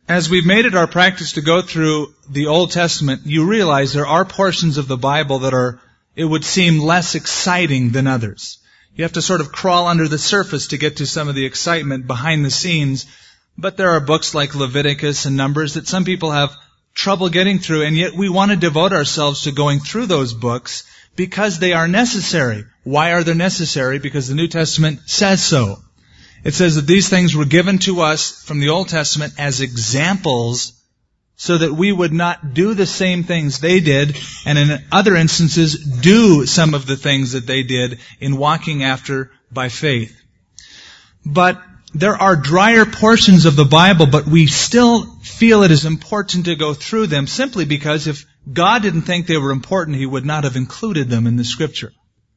As we've made it our practice to go through the Old Testament, you realize there are portions of the Bible that are, it would seem, less exciting than others. You have to sort of crawl under the surface to get to some of the excitement behind the scenes. But there are books like Leviticus and Numbers that some people have trouble getting through, and yet we want to devote ourselves to going through those books because they are necessary. Why are they necessary? Because the New Testament says so. It says that these things were given to us from the Old Testament as examples so that we would not do the same things they did, and in other instances do some of the things that they did in walking after by faith. But there are drier portions of the Bible, but we still feel it is important to go through them simply because if God didn't think they were important, He would not have included them in the Scripture.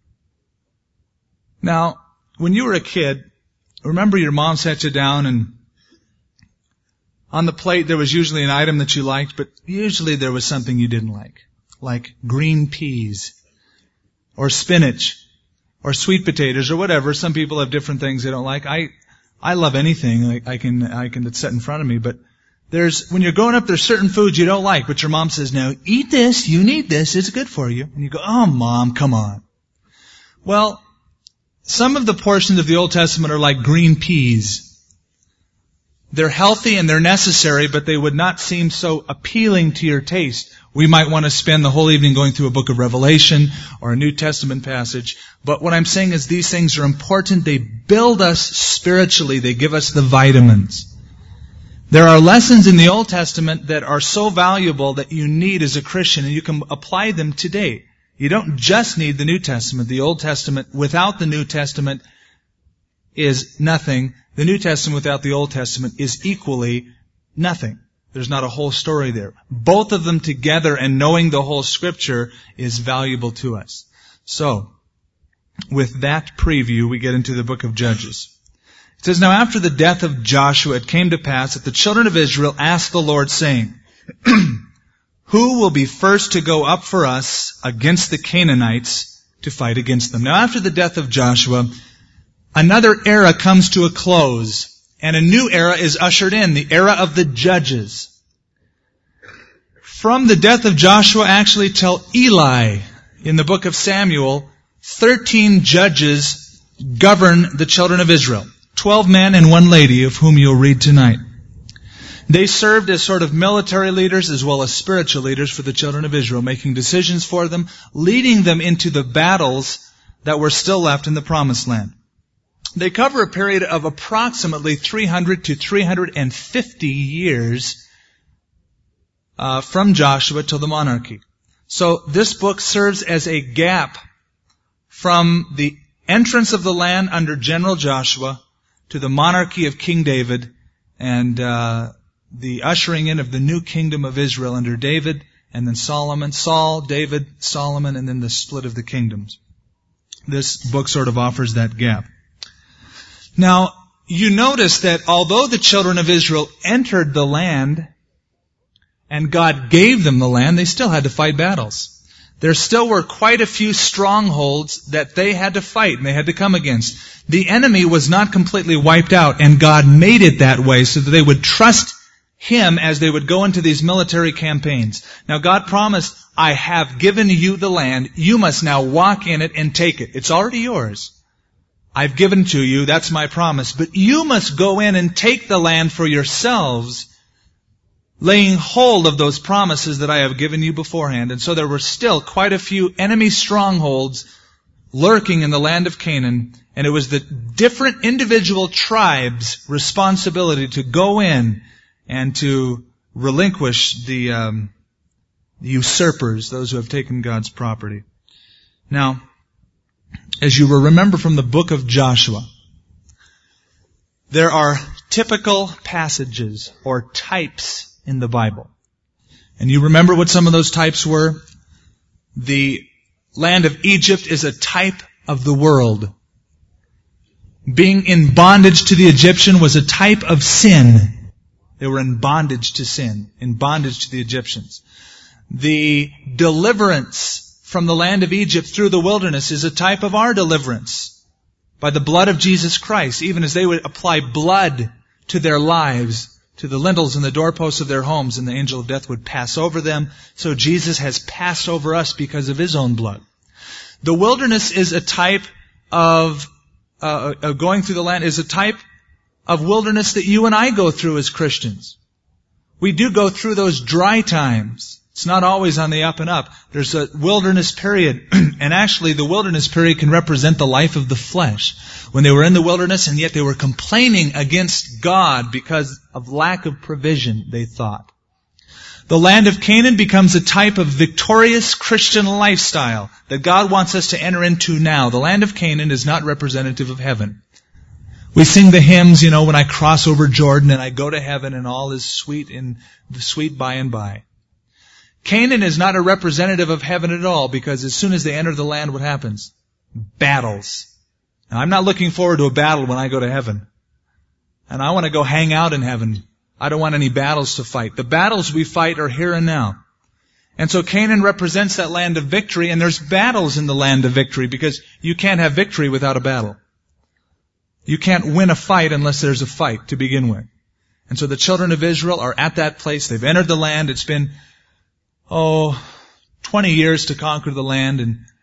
Now, when you were a kid, remember your mom sat you down and on the plate there was usually an item that you liked, but usually there was something you didn't like green peas or spinach or sweet potatoes or whatever. Some people have different things they don't like. I love anything I can that's set in front of me, but when you're growing up, there's certain foods you don't like, but your mom says, "No, eat this, you need this, it's good for you." And you go, "Oh, Mom, come on." Well, some of the portions of the Old Testament are like green peas. They're healthy and they're necessary, but they would not seem so appealing to your taste. We might want to spend the whole evening going through a book of Revelation or a New Testament passage. But what I'm saying is these things are important. They build us spiritually. They give us the vitamins. There are lessons in the Old Testament that are so valuable that you need as a Christian, and you can apply them today. You don't just need the New Testament. The Old Testament without the New Testament is nothing. The New Testament without the Old Testament is equally nothing. There's not a whole story there. Both of them together and knowing the whole Scripture is valuable to us. So, with that preview, we get into the book of Judges. It says, "Now after the death of Joshua, it came to pass that the children of Israel asked the Lord, saying, Who will be first to go up for us against the Canaanites to fight against them?" Now after the death of Joshua, another era comes to a close, and a new era is ushered in, the era of the judges. From the death of Joshua actually till Eli in the book of Samuel, 13 judges govern the children of Israel. 12 men and 1 lady, of whom you'll read tonight. They served as sort of military leaders as well as spiritual leaders for the children of Israel, making decisions for them, leading them into the battles that were still left in the Promised Land. They cover a period of approximately 300 to 350 years from Joshua till the monarchy. So this book serves as a gap from the entrance of the land under General Joshua to the monarchy of King David and the ushering in of the new kingdom of Israel under David and then Solomon, Saul, David, Solomon, and then the split of the kingdoms. This book sort of offers that gap. Now, you notice that although the children of Israel entered the land and God gave them the land, they still had to fight battles. There still were quite a few strongholds that they had to fight and they had to come against. The enemy was not completely wiped out, and God made it that way so that they would trust Him as they would go into these military campaigns. Now God promised, "I have given you the land. You must now walk in it and take it. It's already yours. I've given to you, that's my promise. But you must go in and take the land for yourselves, laying hold of those promises that I have given you beforehand." And so there were still quite a few enemy strongholds lurking in the land of Canaan, and it was the different individual tribes' responsibility to go in and to relinquish the usurpers, those who have taken God's property. Now, as you will remember from the book of Joshua, there are typical passages or types in the Bible. And you remember what some of those types were? The land of Egypt is a type of the world. Being in bondage to the Egyptian was a type of sin. They were in bondage to sin, in bondage to the Egyptians. The deliverance from the land of Egypt through the wilderness is a type of our deliverance by the blood of Jesus Christ, even as they would apply blood to their lives to the lintels and the doorposts of their homes, and the angel of death would pass over them. So Jesus has passed over us because of His own blood. The wilderness is a type of going through the land is a type of wilderness that you and I go through as Christians. We do go through those dry times. It's not always on the up and up. There's a wilderness period. And actually, the wilderness period can represent the life of the flesh. When they were in the wilderness and yet they were complaining against God because of lack of provision, they thought. The land of Canaan becomes a type of victorious Christian lifestyle that God wants us to enter into now. The land of Canaan is not representative of heaven. We sing the hymns, when I cross over Jordan and I go to heaven and all is sweet in the sweet by and by. Canaan is not a representative of heaven at all, because as soon as they enter the land, what happens? Battles. Now, I'm not looking forward to a battle when I go to heaven. And I want to go hang out in heaven. I don't want any battles to fight. The battles we fight are here and now. And so Canaan represents that land of victory, and there's battles in the land of victory, because you can't have victory without a battle. You can't win a fight unless there's a fight to begin with. And so the children of Israel are at that place. They've entered the land. It's been 20 years to conquer the land,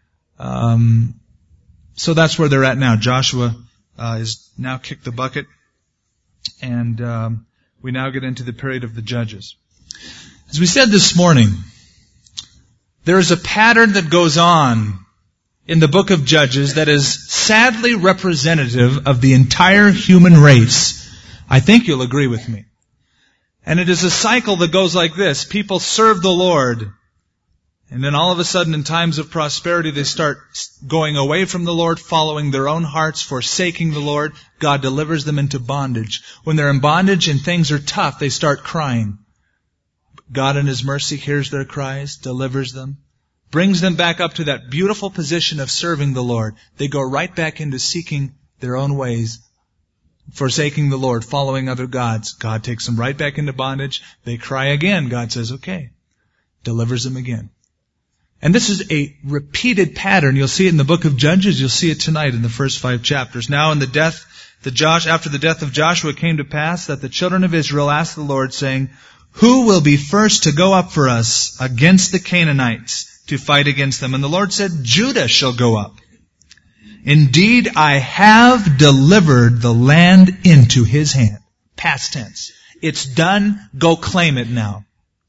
and so that's where they're at now. Joshua is now kicked the bucket, and we now get into the period of the judges. As we said this morning, there is a pattern that goes on in the book of Judges that is sadly representative of the entire human race. I think you'll agree with me. And it is a cycle that goes like this. People serve the Lord, and then all of a sudden in times of prosperity they start going away from the Lord, following their own hearts, forsaking the Lord. God delivers them into bondage. When they're in bondage and things are tough, they start crying. God in His mercy hears their cries, delivers them, brings them back up to that beautiful position of serving the Lord. They go right back into seeking their own ways, forsaking the Lord, following other gods. God takes them right back into bondage. They cry again. God says, okay, delivers them again. And this is a repeated pattern. You'll see it in the book of Judges. You'll see it tonight in the first 5 chapters. Now after the death of Joshua, it came to pass that the children of Israel asked the Lord, saying, who will be first to go up for us against the Canaanites to fight against them? And the Lord said, Judah shall go up. Indeed, I have delivered the land into his hand. Past tense. It's done. Go claim it now.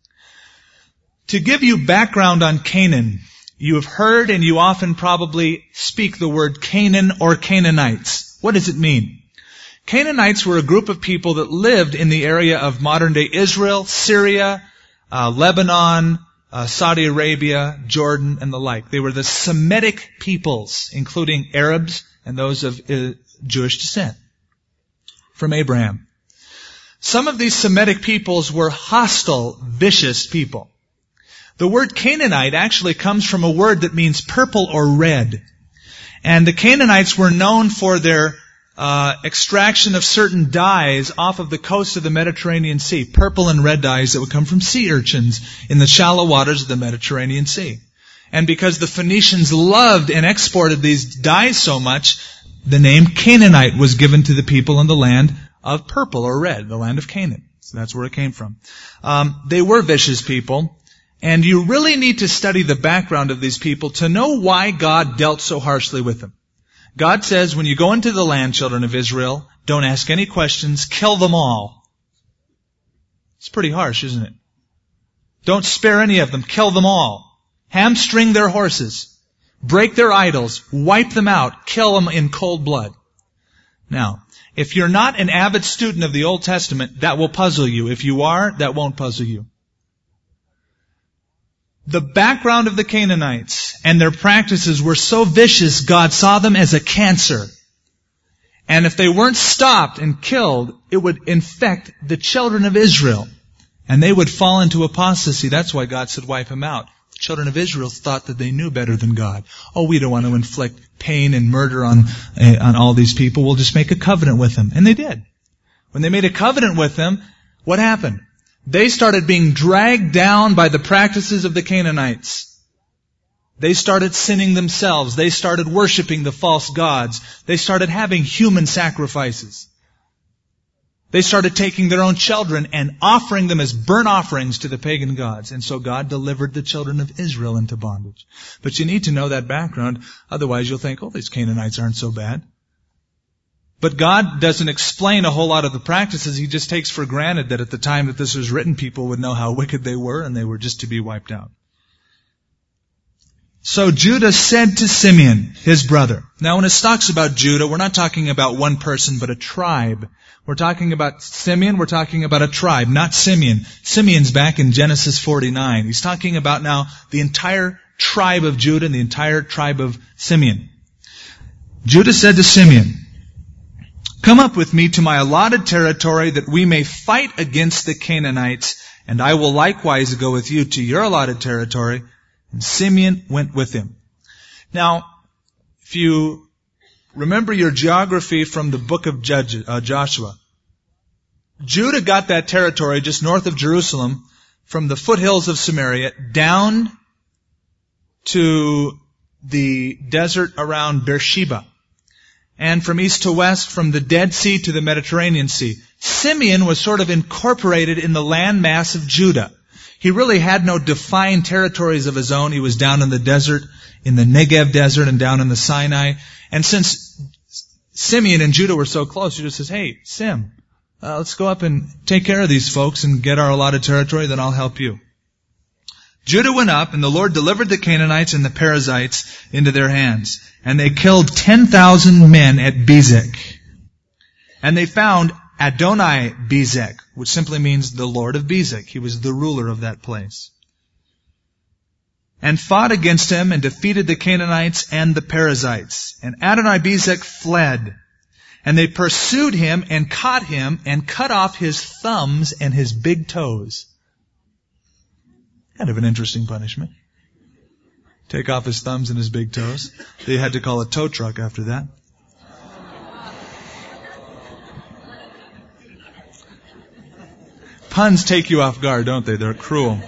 To give you background on Canaan, you have heard and you often probably speak the word Canaan or Canaanites. What does it mean? Canaanites were a group of people that lived in the area of modern-day Israel, Syria, Lebanon, Saudi Arabia, Jordan, and the like. They were the Semitic peoples, including Arabs and those of Jewish descent from Abraham. Some of these Semitic peoples were hostile, vicious people. The word Canaanite actually comes from a word that means purple or red. And the Canaanites were known for their extraction of certain dyes off of the coast of the Mediterranean Sea, purple and red dyes that would come from sea urchins in the shallow waters of the Mediterranean Sea. And because the Phoenicians loved and exported these dyes so much, the name Canaanite was given to the people in the land of purple or red, the land of Canaan. So that's where it came from. They were vicious people, and you really need to study the background of these people to know why God dealt so harshly with them. God says, when you go into the land, children of Israel, don't ask any questions, kill them all. It's pretty harsh, isn't it? Don't spare any of them, kill them all. Hamstring their horses. Break their idols. Wipe them out. Kill them in cold blood. Now, if you're not an avid student of the Old Testament, that will puzzle you. If you are, that won't puzzle you. The background of the Canaanites and their practices were so vicious, God saw them as a cancer. And if they weren't stopped and killed, it would infect the children of Israel. And they would fall into apostasy. That's why God said, wipe them out. The children of Israel thought that they knew better than God. Oh, we don't want to inflict pain and murder on all these people. We'll just make a covenant with them. And they did. When they made a covenant with them, what happened? They started being dragged down by the practices of the Canaanites. They started sinning themselves. They started worshiping the false gods. They started having human sacrifices. They started taking their own children and offering them as burnt offerings to the pagan gods. And so God delivered the children of Israel into bondage. But you need to know that background. Otherwise you'll think, oh, these Canaanites aren't so bad. But God doesn't explain a whole lot of the practices. He just takes for granted that at the time that this was written, people would know how wicked they were and they were just to be wiped out. So Judah said to Simeon, his brother. Now when it talks about Judah, we're not talking about one person, but a tribe. We're talking about Simeon, we're talking about a tribe, not Simeon. Simeon's back in Genesis 49. He's talking about now the entire tribe of Judah and the entire tribe of Simeon. Judah said to Simeon, "Come up with me to my allotted territory that we may fight against the Canaanites, and I will likewise go with you to your allotted territory." And Simeon went with him. Now, if you remember your geography from the book of Joshua, Judah got that territory just north of Jerusalem from the foothills of Samaria down to the desert around Beersheba. And from east to west, from the Dead Sea to the Mediterranean Sea. Simeon was sort of incorporated in the landmass of Judah. He really had no defined territories of his own. He was down in the desert, in the Negev desert and down in the Sinai. And since Simeon and Judah were so close, Judah says, "Hey, Sim, let's go up and take care of these folks and get our allotted territory, then I'll help you." Judah went up, and the Lord delivered the Canaanites and the Perizzites into their hands. And they killed 10,000 men at Bezek. And they found Adoni-Bezek, which simply means the Lord of Bezek. He was the ruler of that place. And fought against him and defeated the Canaanites and the Perizzites. And Adoni-Bezek fled. And they pursued him and caught him and cut off his thumbs and his big toes. Kind of an interesting punishment. Take off his thumbs and his big toes. They had to call a tow truck after that. Puns take you off guard, don't they? They're cruel.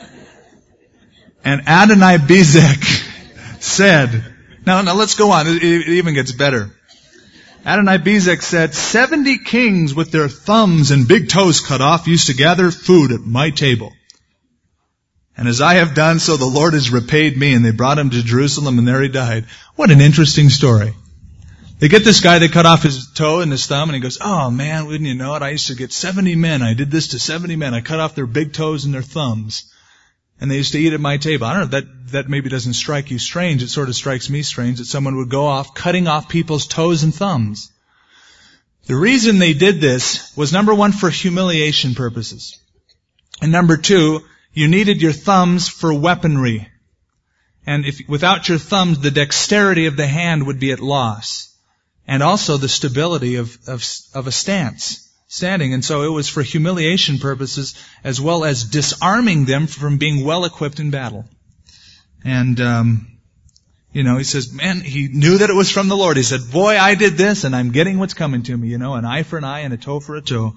And Adoni-Bezek said, now let's go on. It even gets better. Adoni-Bezek said, 70 kings with their thumbs and big toes cut off used to gather food at my table. And as I have done, so the Lord has repaid me. And they brought him to Jerusalem, and there he died. What an interesting story. They get this guy, they cut off his toe and his thumb, and he goes, "Oh man, wouldn't you know it? I used to get 70 men. I did this to 70 men. I cut off their big toes and their thumbs. And they used to eat at my table." I don't know, that maybe doesn't strike you strange. It sort of strikes me strange that someone would go off cutting off people's toes and thumbs. The reason they did this was, number one, for humiliation purposes. And number two, you needed your thumbs for weaponry. And without your thumbs, the dexterity of the hand would be at loss. And also the stability of a standing. And so it was for humiliation purposes as well as disarming them from being well equipped in battle. And, he says, man, he knew that it was from the Lord. He said, boy, I did this and I'm getting what's coming to me, an eye for an eye and a toe for a toe.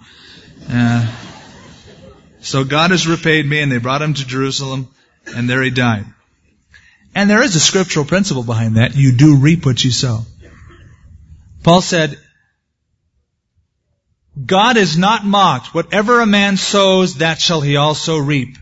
So God has repaid me, and they brought him to Jerusalem, and there he died. And there is a scriptural principle behind that. You do reap what you sow. Paul said, God is not mocked. Whatever a man sows, that shall he also reap.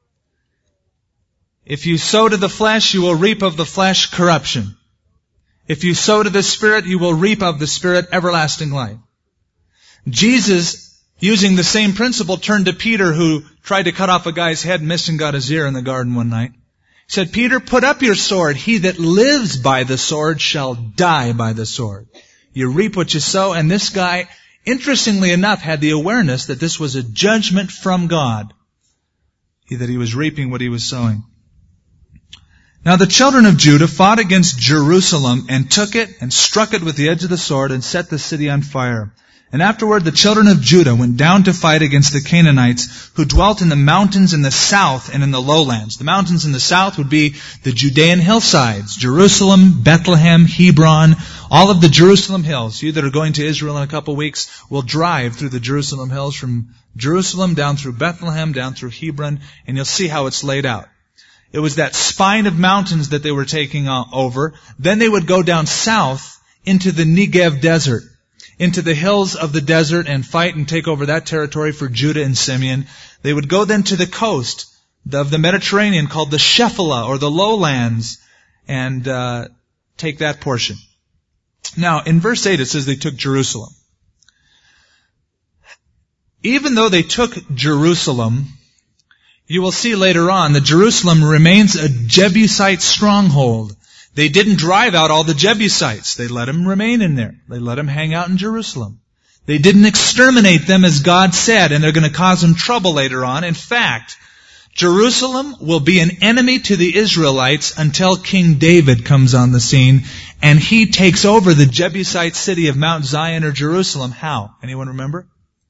If you sow to the flesh, you will reap of the flesh corruption. If you sow to the Spirit, you will reap of the Spirit everlasting life. Jesus, using the same principle, turned to Peter, who tried to cut off a guy's head, missed and got his ear in the garden one night. He said, "Peter, put up your sword. He that lives by the sword shall die by the sword." You reap what you sow. And this guy, interestingly enough, had the awareness that this was a judgment from God, that he was reaping what he was sowing. Now the children of Judah fought against Jerusalem and took it and struck it with the edge of the sword and set the city on fire. And afterward the children of Judah went down to fight against the Canaanites who dwelt in the mountains in the south and in the lowlands. The mountains in the south would be the Judean hillsides, Jerusalem, Bethlehem, Hebron, all of the Jerusalem hills. You that are going to Israel in a couple weeks will drive through the Jerusalem hills from Jerusalem down through Bethlehem, down through Hebron, and you'll see how it's laid out. It was that spine of mountains that they were taking over. Then they would go down south into the Negev desert. into the hills of the desert and fight and take over that territory for Judah and Simeon. They would go then to the coast of the Mediterranean called the Shephelah, or the lowlands, and take that portion. Now, in verse 8 it says they took Jerusalem. Even though they took Jerusalem, you will see later on that Jerusalem remains a Jebusite stronghold. They didn't drive out all the Jebusites. They let them remain in there. They let them hang out in Jerusalem. They didn't exterminate them as God said, and they're going to cause them trouble later on. In fact, Jerusalem will be an enemy to the Israelites until King David comes on the scene, and he takes over the Jebusite city of Mount Zion or Jerusalem. How? Anyone remember?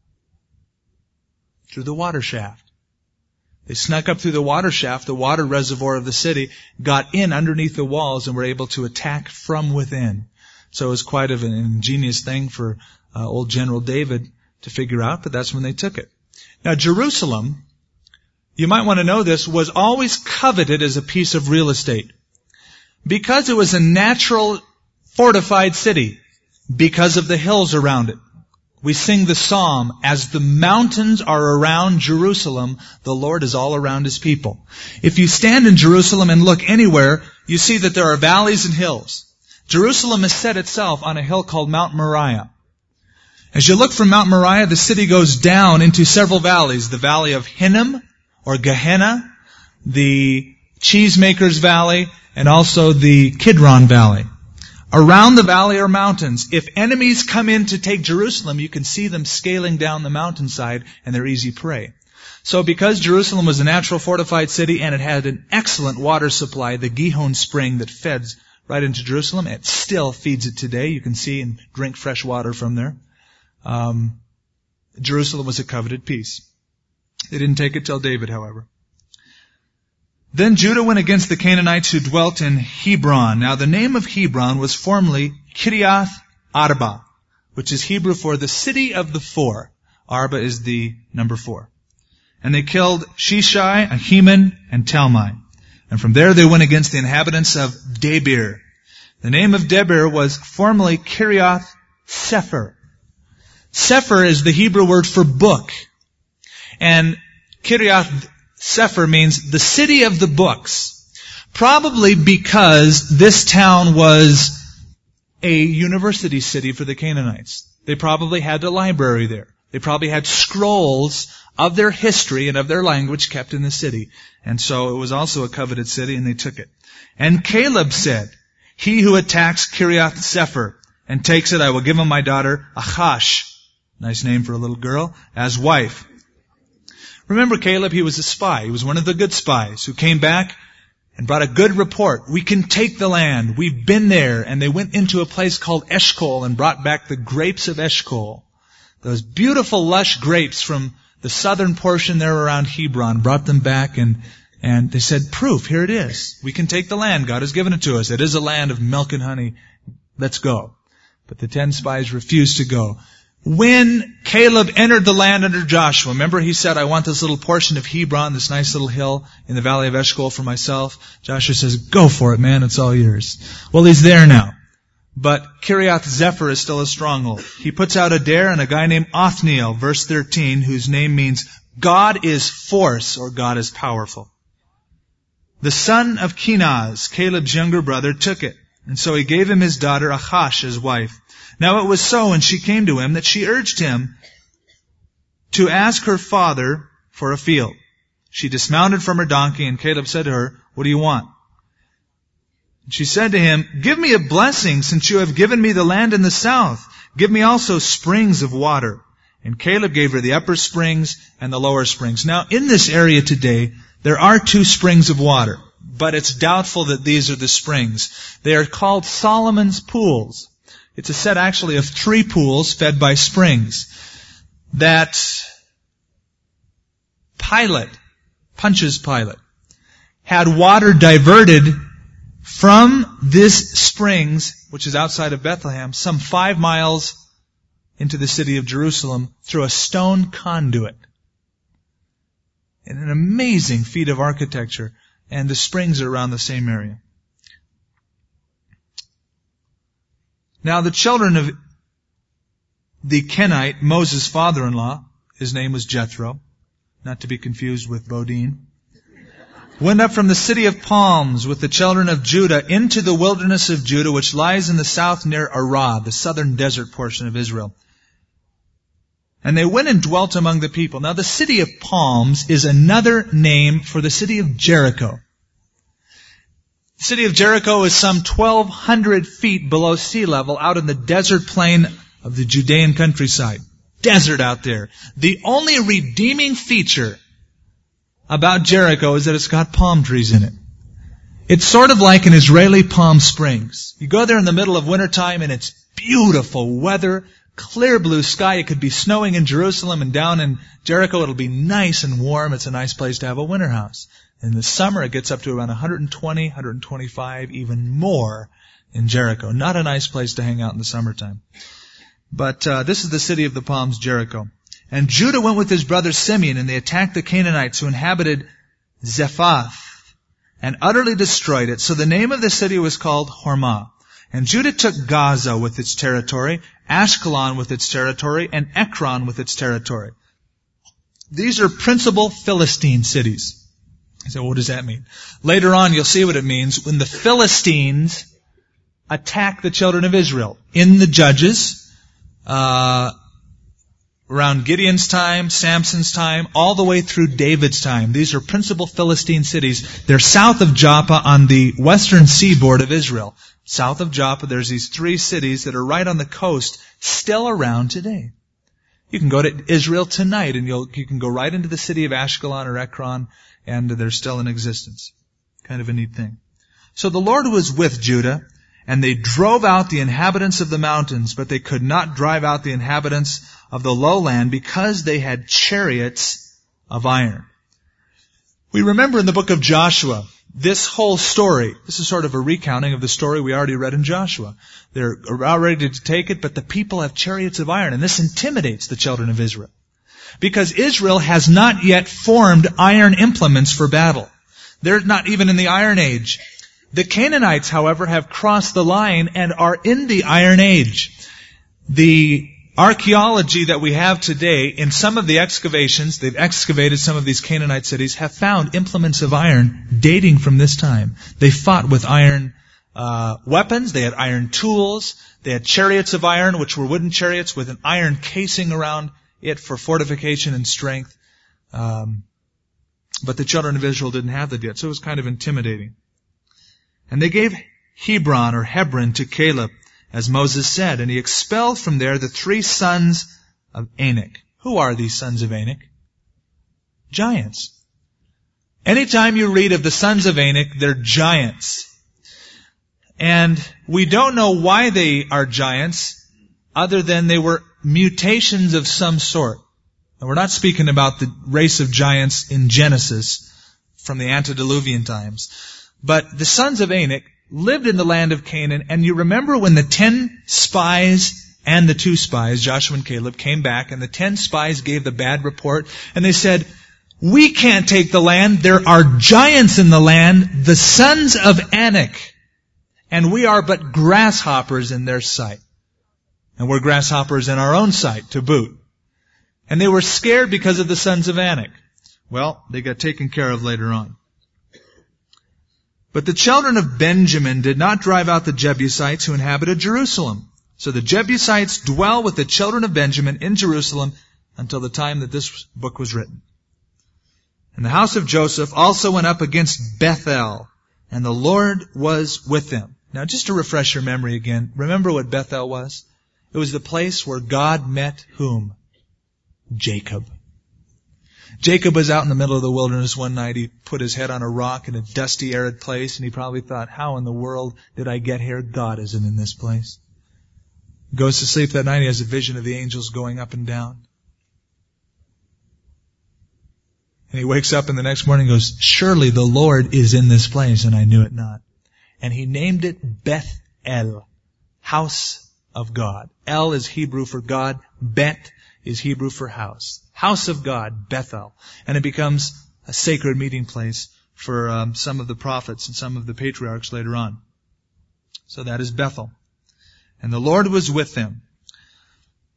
Through the water shaft. They snuck up through the water shaft, the water reservoir of the city, got in underneath the walls, and were able to attack from within. So it was quite of an ingenious thing for old General David to figure out, but that's when they took it. Now Jerusalem, you might want to know this, was always coveted as a piece of real estate. Because it was a natural fortified city, because of the hills around it. We sing the psalm, as the mountains are around Jerusalem, the Lord is all around His people. If you stand in Jerusalem and look anywhere, you see that there are valleys and hills. Jerusalem is set itself on a hill called Mount Moriah. As you look from Mount Moriah, the city goes down into several valleys. The valley of Hinnom, or Gehenna, the Cheesemakers Valley, and also the Kidron Valley. Around the valley are mountains. If enemies come in to take Jerusalem, you can see them scaling down the mountainside, and they're easy prey. So because Jerusalem was a natural fortified city and it had an excellent water supply, the Gihon spring that feds right into Jerusalem, it still feeds it today. You can see and drink fresh water from there. Jerusalem was a coveted piece. They didn't take it till David, however. Then Judah went against the Canaanites who dwelt in Hebron. Now the name of Hebron was formerly Kiriath Arba, which is Hebrew for the city of the four. Arba is the number 4. And they killed Sheshai, Ahiman, and Talmai. And from there they went against the inhabitants of Debir. The name of Debir was formerly Kiriath Sefer. Sefer is the Hebrew word for book. And Kiriath Sefer means the city of the books. Probably because this town was a university city for the Canaanites. They probably had a library there. They probably had scrolls of their history and of their language kept in the city. And so it was also a coveted city, and they took it. And Caleb said, "He who attacks Kiriath Sefer and takes it, I will give him my daughter Achash," nice name for a little girl, "as wife." Remember Caleb, he was a spy. He was one of the good spies who came back and brought a good report. We can take the land. We've been there. And they went into a place called Eshcol and brought back the grapes of Eshcol. Those beautiful, lush grapes from the southern portion there around Hebron, brought them back, and they said, "Proof, here it is. We can take the land. God has given it to us. It is a land of milk and honey. Let's go." But the 10 spies refused to go. When Caleb entered the land under Joshua, remember he said, "I want this little portion of Hebron, this nice little hill in the valley of Eshcol for myself." Joshua says, "Go for it, man. It's all yours." Well, he's there now. But Kiriath Sefer is still a stronghold. He puts out a dare, and a guy named Othniel, verse 13, whose name means God is force, or God is powerful. The son of Kenaz, Caleb's younger brother, took it. And so he gave him his daughter Achash as wife. Now it was so when she came to him that she urged him to ask her father for a field. She dismounted from her donkey, and Caleb said to her, "What do you want?" She said to him, "Give me a blessing, since you have given me the land in the south. Give me also springs of water." And Caleb gave her the upper springs and the lower springs. Now in this area today, there are 2 springs of water, but it's doubtful that these are the springs. They are called Solomon's pools. It's a set actually of 3 pools fed by springs. That Pontius Pilate, had water diverted from this springs, which is outside of Bethlehem, some 5 miles into the city of Jerusalem through a stone conduit. And an amazing feat of architecture. And the springs are around the same area. Now the children of the Kenite, Moses' father-in-law, his name was Jethro, not to be confused with Bodine, went up from the city of palms with the children of Judah into the wilderness of Judah, which lies in the south near Arad, the southern desert portion of Israel. And they went and dwelt among the people. Now the city of palms is another name for the city of Jericho. The city of Jericho is some 1,200 feet below sea level out in the desert plain of the Judean countryside. Desert out there. The only redeeming feature about Jericho is that it's got palm trees in it. It's sort of like an Israeli Palm Springs. You go there in the middle of wintertime and it's beautiful weather, clear blue sky. It could be snowing in Jerusalem, and down in Jericho it'll be nice and warm. It's a nice place to have a winter house. In the summer it gets up to around 120, 125, even more in Jericho. Not a nice place to hang out in the summertime. But this is the city of the palms, Jericho. And Judah went with his brother Simeon, and they attacked the Canaanites who inhabited Zephath and utterly destroyed it. So the name of the city was called Hormah. And Judah took Gaza with its territory, Ashkelon with its territory, and Ekron with its territory. These are principal Philistine cities. So what does that mean? Later on you'll see what it means when the Philistines attack the children of Israel. In the Judges, around Gideon's time, Samson's time, all the way through David's time. These are principal Philistine cities. They're south of Joppa on the western seaboard of Israel. South of Joppa, there's these 3 cities that are right on the coast, still around today. You can go to Israel tonight and you can go right into the city of Ashkelon or Ekron, and they're still in existence. Kind of a neat thing. So the Lord was with Judah, and they drove out the inhabitants of the mountains, but they could not drive out the inhabitants of the lowland because they had chariots of iron. We remember in the book of Joshua, this whole story, this is sort of a recounting of the story we already read in Joshua. They're about ready to take it, but the people have chariots of iron, and this intimidates the children of Israel. Because Israel has not yet formed iron implements for battle. They're not even in the Iron Age. The Canaanites, however, have crossed the line and are in the Iron Age. The archaeology that we have today, in some of the excavations, they've excavated some of these Canaanite cities, have found implements of iron dating from this time. They fought with iron weapons, they had iron tools, they had chariots of iron, which were wooden chariots with an iron casing around it for fortification and strength. But the children of Israel didn't have that yet, so it was kind of intimidating. And they gave Hebron or Hebron to Caleb, as Moses said, and he expelled from there the 3 sons of Anak. Who are these sons of Anak? Giants. Anytime you read of the sons of Anak, they're giants. And we don't know why they are giants, other than they were mutations of some sort. And we're not speaking about the race of giants in Genesis from the antediluvian times. But the sons of Anak lived in the land of Canaan, and you remember when the 10 spies and the 2 spies, Joshua and Caleb, came back, and the 10 spies gave the bad report, and they said, "We can't take the land. There are giants in the land, the sons of Anak, and we are but grasshoppers in their sight." And we're grasshoppers in our own sight, to boot. And they were scared because of the sons of Anak. Well, they got taken care of later on. But the children of Benjamin did not drive out the Jebusites who inhabited Jerusalem. So the Jebusites dwell with the children of Benjamin in Jerusalem until the time that this book was written. And the house of Joseph also went up against Bethel, and the Lord was with them. Now just to refresh your memory again, remember what Bethel was? It was the place where God met whom? Jacob. Jacob was out in the middle of the wilderness one night. He put his head on a rock in a dusty, arid place, and he probably thought, how in the world did I get here? God isn't in this place. He goes to sleep that night. He has a vision of the angels going up and down. And he wakes up in the next morning and goes, surely the Lord is in this place, and I knew it not. And he named it Beth-El, house of God. El is Hebrew for God. Bet is Hebrew for house. House of God, Bethel. And it becomes a sacred meeting place for some of the prophets and some of the patriarchs later on. So that is Bethel. And the Lord was with them.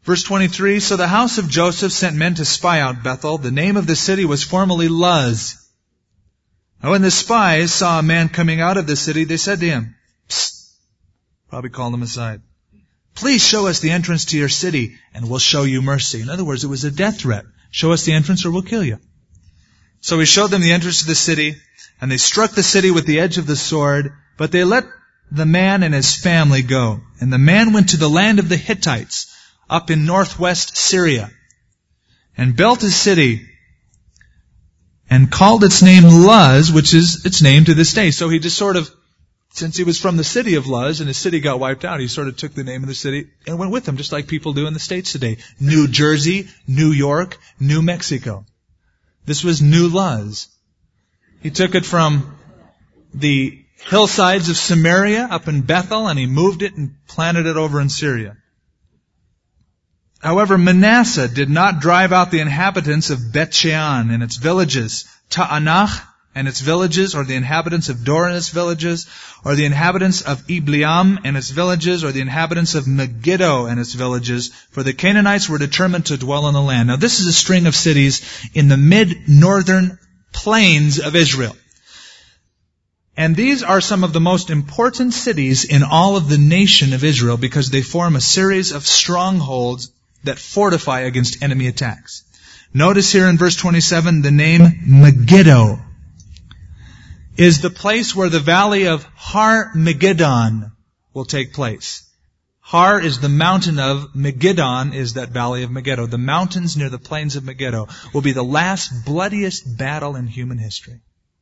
Verse 23, so the house of Joseph sent men to spy out Bethel. The name of the city was formerly Luz. Now when the spies saw a man coming out of the city, they said to him, Psst, probably called him aside, please show us the entrance to your city, and we'll show you mercy. In other words, it was a death threat. Show us the entrance or we'll kill you. So he showed them the entrance to the city, and they struck the city with the edge of the sword, but they let the man and his family go. And the man went to the land of the Hittites, up in northwest Syria, and built a city, and called its name Luz, which is its name to this day. So he just sort of, since he was from the city of Luz, and his city got wiped out, he sort of took the name of the city and went with them, just like people do in the States today. New Jersey, New York, New Mexico. This was New Luz. He took it from the hillsides of Samaria up in Bethel, and he moved it and planted it over in Syria. However, Manasseh did not drive out the inhabitants of Bet-Shean and its villages, Ta'anach and its villages, or the inhabitants of Dor and its villages, or the inhabitants of Ibleam and its villages, or the inhabitants of Megiddo and its villages, for the Canaanites were determined to dwell in the land. Now this is a string of cities in the mid-northern plains of Israel. And these are some of the most important cities in all of the nation of Israel because they form a series of strongholds that fortify against enemy attacks. Notice here in verse 27, the name Megiddo is the place where the valley of Har Megiddon will take place. Har is the mountain of, Megiddon is that valley of Megiddo. The mountains near the plains of Megiddo will be the last bloodiest battle in human history.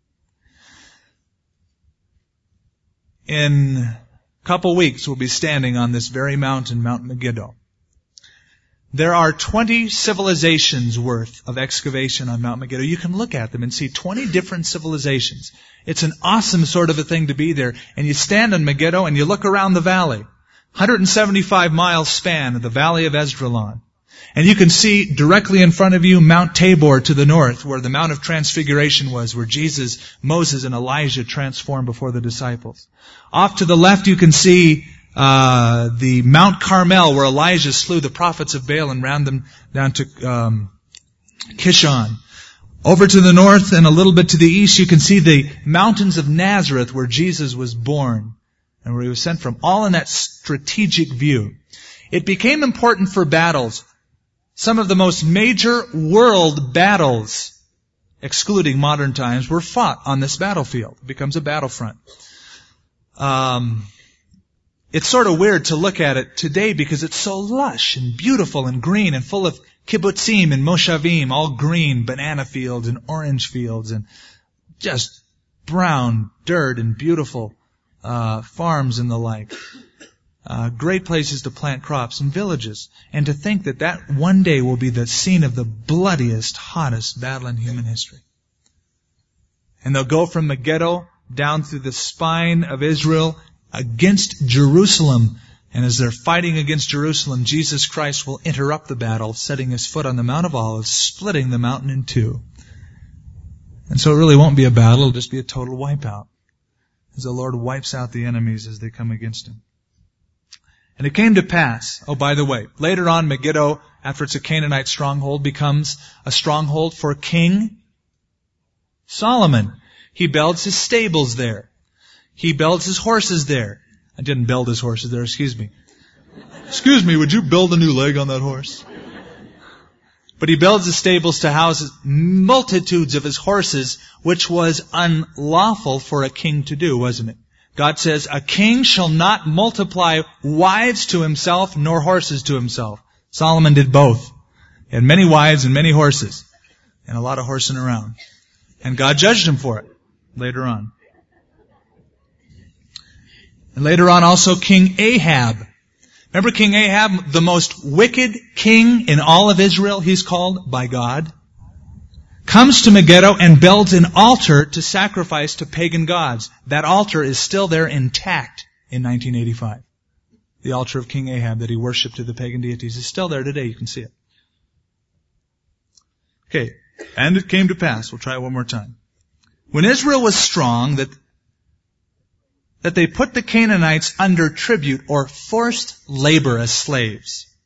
In a couple weeks, we'll be standing on this very mountain, Mount Megiddo. There are 20 civilizations worth of excavation on Mount Megiddo. You can look at them and see 20 different civilizations. It's an awesome sort of a thing to be there. And you stand on Megiddo and you look around the valley. 175 miles span of the valley of Esdraelon. And you can see directly in front of you Mount Tabor to the north, where the Mount of Transfiguration was, where Jesus, Moses, and Elijah transformed before the disciples. Off to the left you can see the Mount Carmel, where Elijah slew the prophets of Baal and ran them down to Kishon. Over to the north and a little bit to the east, you can see the mountains of Nazareth, where Jesus was born and where he was sent from, all in that strategic view. It became important for battles. Some of the most major world battles, excluding modern times, were fought on this battlefield. It becomes a battlefront. It's sort of weird to look at it today because it's so lush and beautiful and green and full of kibbutzim and moshavim, all green, banana fields and orange fields and just brown dirt and beautiful farms and the like. Great places to plant crops and villages. And to think that that one day will be the scene of the bloodiest, hottest battle in human history. And they'll go from Megiddo down through the spine of Israel against Jerusalem. And as they're fighting against Jerusalem, Jesus Christ will interrupt the battle, setting his foot on the Mount of Olives, splitting the mountain in two. And so it really won't be a battle, it'll just be a total wipeout, as the Lord wipes out the enemies as they come against him. And it came to pass, oh, by the way, later on Megiddo, after it's a Canaanite stronghold, becomes a stronghold for King Solomon. He builds his stables there. He builds his horses there. I didn't build his horses there, excuse me. Excuse me, would you build a new leg on that horse? But he builds the stables to house multitudes of his horses, which was unlawful for a king to do, wasn't it? God says, a king shall not multiply wives to himself nor horses to himself. Solomon did both. He had many wives and many horses. And a lot of horsing around. And God judged him for it later on. And later on also King Ahab. Remember King Ahab, the most wicked king in all of Israel, he's called by God, comes to Megiddo and builds an altar to sacrifice to pagan gods. That altar is still there intact in 1985. The altar of King Ahab that he worshipped to the pagan deities is still there today. You can see it. Okay. And it came to pass. We'll try it one more time. When Israel was strong, that they put the Canaanites under tribute or forced labor as slaves.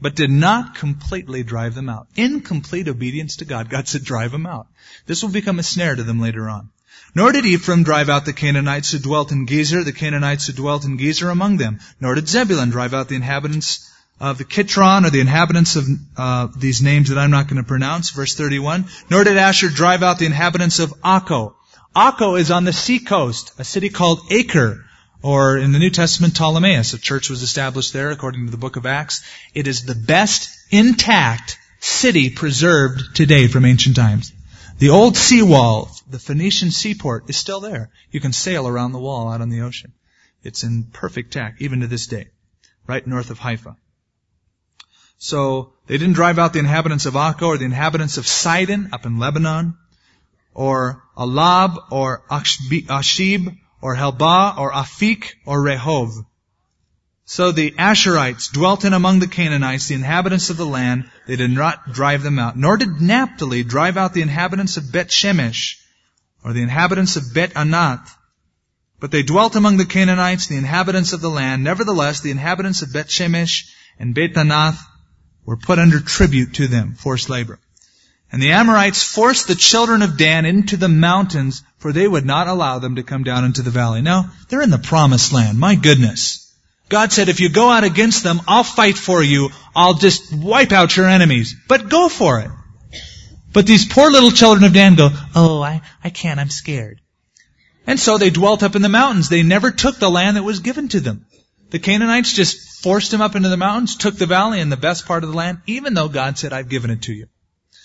but did not completely drive them out. Incomplete obedience to God. God said, drive them out. This will become a snare to them later on. Nor did Ephraim drive out the Canaanites who dwelt in Gezer, the Canaanites who dwelt in Gezer among them. Nor did Zebulun drive out the inhabitants of the Kitron, or the inhabitants of these names that I'm not going to pronounce. Verse 31. Nor did Asher drive out the inhabitants of Akko. Akko is on the seacoast, a city called Acre, or in the New Testament, Ptolemais. A church was established there according to the book of Acts. It is the best intact city preserved today from ancient times. The old seawall, the Phoenician seaport, is still there. You can sail around the wall out on the ocean. It's in perfect tack, even to this day, right north of Haifa. So they didn't drive out the inhabitants of Akko or the inhabitants of Sidon up in Lebanon, or Alab, or Ashib, or Helbah, or Afik, or Rehov. So the Asherites dwelt in among the Canaanites, the inhabitants of the land. They did not drive them out. Nor did Naphtali drive out the inhabitants of Bet Shemesh, or the inhabitants of Bet Anath. But they dwelt among the Canaanites, the inhabitants of the land. Nevertheless, the inhabitants of Bet Shemesh and Bet Anath were put under tribute to them, forced labor. And the Amorites forced the children of Dan into the mountains, for they would not allow them to come down into the valley. Now, they're in the promised land. My goodness. God said, if you go out against them, I'll fight for you. I'll just wipe out your enemies. But go for it. But these poor little children of Dan go, oh, I can't, I'm scared. And so they dwelt up in the mountains. They never took the land that was given to them. The Canaanites just forced them up into the mountains, took the valley and the best part of the land, even though God said, I've given it to you.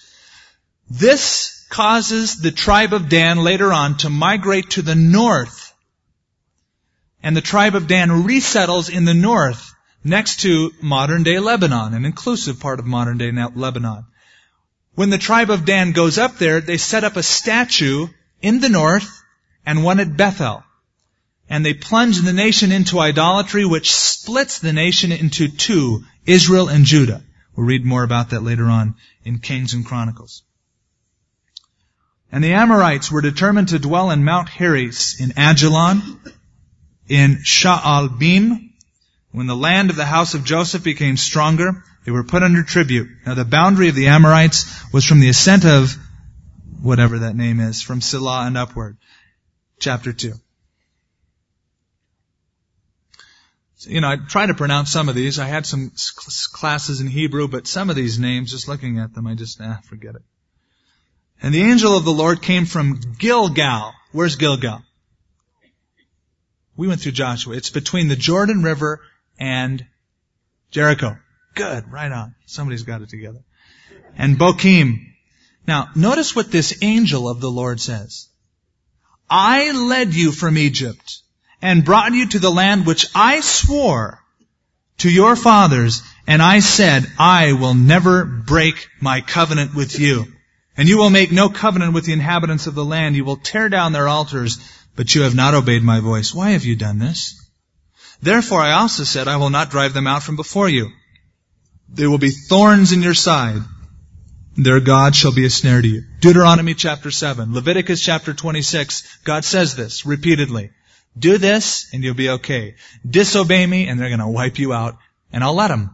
This causes the tribe of Dan later on to migrate to the north. And the tribe of Dan resettles in the north, next to modern-day Lebanon, an inclusive part of modern-day Lebanon. When the tribe of Dan goes up there, they set up a statue in the north and one at Bethel. And they plunge the nation into idolatry, which splits the nation into two, Israel and Judah. We'll read more about that later on in Kings and Chronicles. And the Amorites were determined to dwell in Mount Heres, in Ajalon, in Sha'albim. When the land of the house of Joseph became stronger, they were put under tribute. Now the boundary of the Amorites was from the ascent of, whatever that name is, from Silah and upward. Chapter 2. So, I try to pronounce some of these. I had some classes in Hebrew, but some of these names, just looking at them, I just, forget it. And the angel of the Lord came from Gilgal. Where's Gilgal? We went through Joshua. It's between the Jordan River and Jericho. Good, right on. Somebody's got it together. And Bochim. Now, notice what this angel of the Lord says. I led you from Egypt and brought you to the land which I swore to your fathers, and I said, I will never break my covenant with you. And you will make no covenant with the inhabitants of the land. You will tear down their altars, but you have not obeyed my voice. Why have you done this? Therefore I also said, I will not drive them out from before you. There will be thorns in your side. Their God shall be a snare to you. Deuteronomy chapter 7. Leviticus chapter 26. God says this repeatedly. Do this and you'll be okay. Disobey me and they're going to wipe you out. And I'll let them.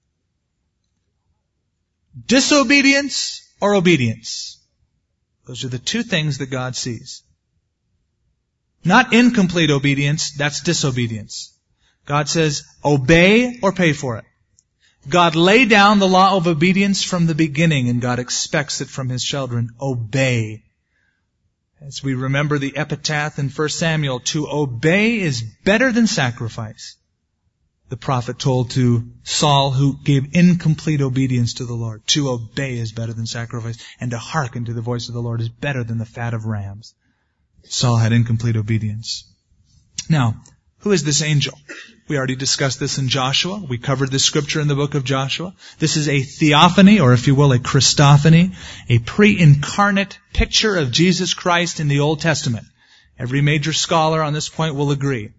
Disobedience or obedience. Those are the two things that God sees. Not incomplete obedience, that's disobedience. God says, obey or pay for it. God laid down the law of obedience from the beginning, and God expects it from His children. Obey. As we remember the epitaph in 1 Samuel, to obey is better than sacrifice. The prophet told to Saul, who gave incomplete obedience to the Lord. To obey is better than sacrifice, and to hearken to the voice of the Lord is better than the fat of rams. Saul had incomplete obedience. Now, who is this angel? We already discussed this in Joshua. We covered this scripture in the book of Joshua. This is a theophany, or if you will, a Christophany, a pre-incarnate picture of Jesus Christ in the Old Testament. Every major scholar on this point will agree.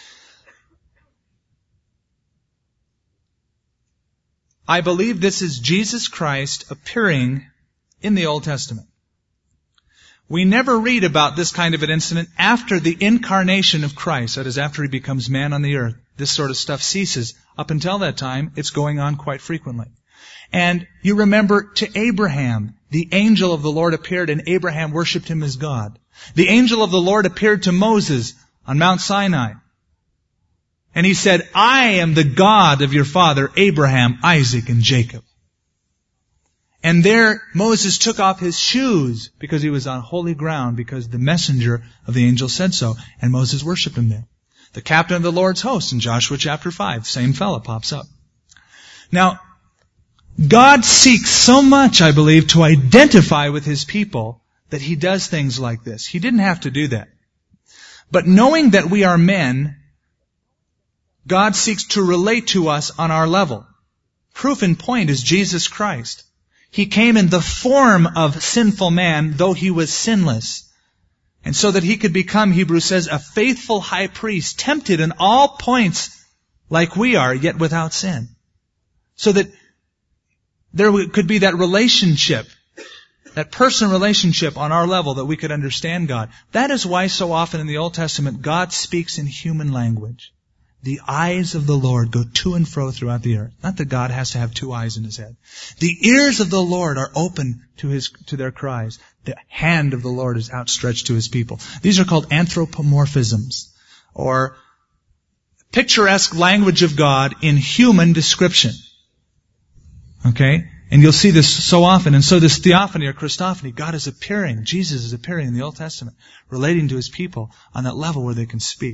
I believe this is Jesus Christ appearing in the Old Testament. We never read about this kind of an incident after the incarnation of Christ. That is, after He becomes man on the earth. This sort of stuff ceases. Up until that time, it's going on quite frequently. And you remember to Abraham, the angel of the Lord appeared and Abraham worshipped Him as God. The angel of the Lord appeared to Moses on Mount Sinai. And he said, I am the God of your father Abraham, Isaac, and Jacob. And there Moses took off his shoes because he was on holy ground, because the messenger of the angel said so. And Moses worshipped Him there. The captain of the Lord's host in Joshua chapter 5, same fella pops up. Now, God seeks so much, I believe, to identify with His people that He does things like this. He didn't have to do that. But knowing that we are men, God seeks to relate to us on our level. Proof in point is Jesus Christ. He came in the form of sinful man, though He was sinless. And so that He could become, Hebrews says, a faithful high priest, tempted in all points like we are, yet without sin. So that there could be that relationship, that personal relationship on our level that we could understand God. That is why so often in the Old Testament, God speaks in human language. The eyes of the Lord go to and fro throughout the earth. Not that God has to have two eyes in His head. The ears of the Lord are open to their cries. The hand of the Lord is outstretched to His people. These are called anthropomorphisms, or picturesque language of God in human description. Okay? And you'll see this so often. And so this theophany or Christophany, God is appearing, Jesus is appearing in the Old Testament, relating to His people on that level where they can speak.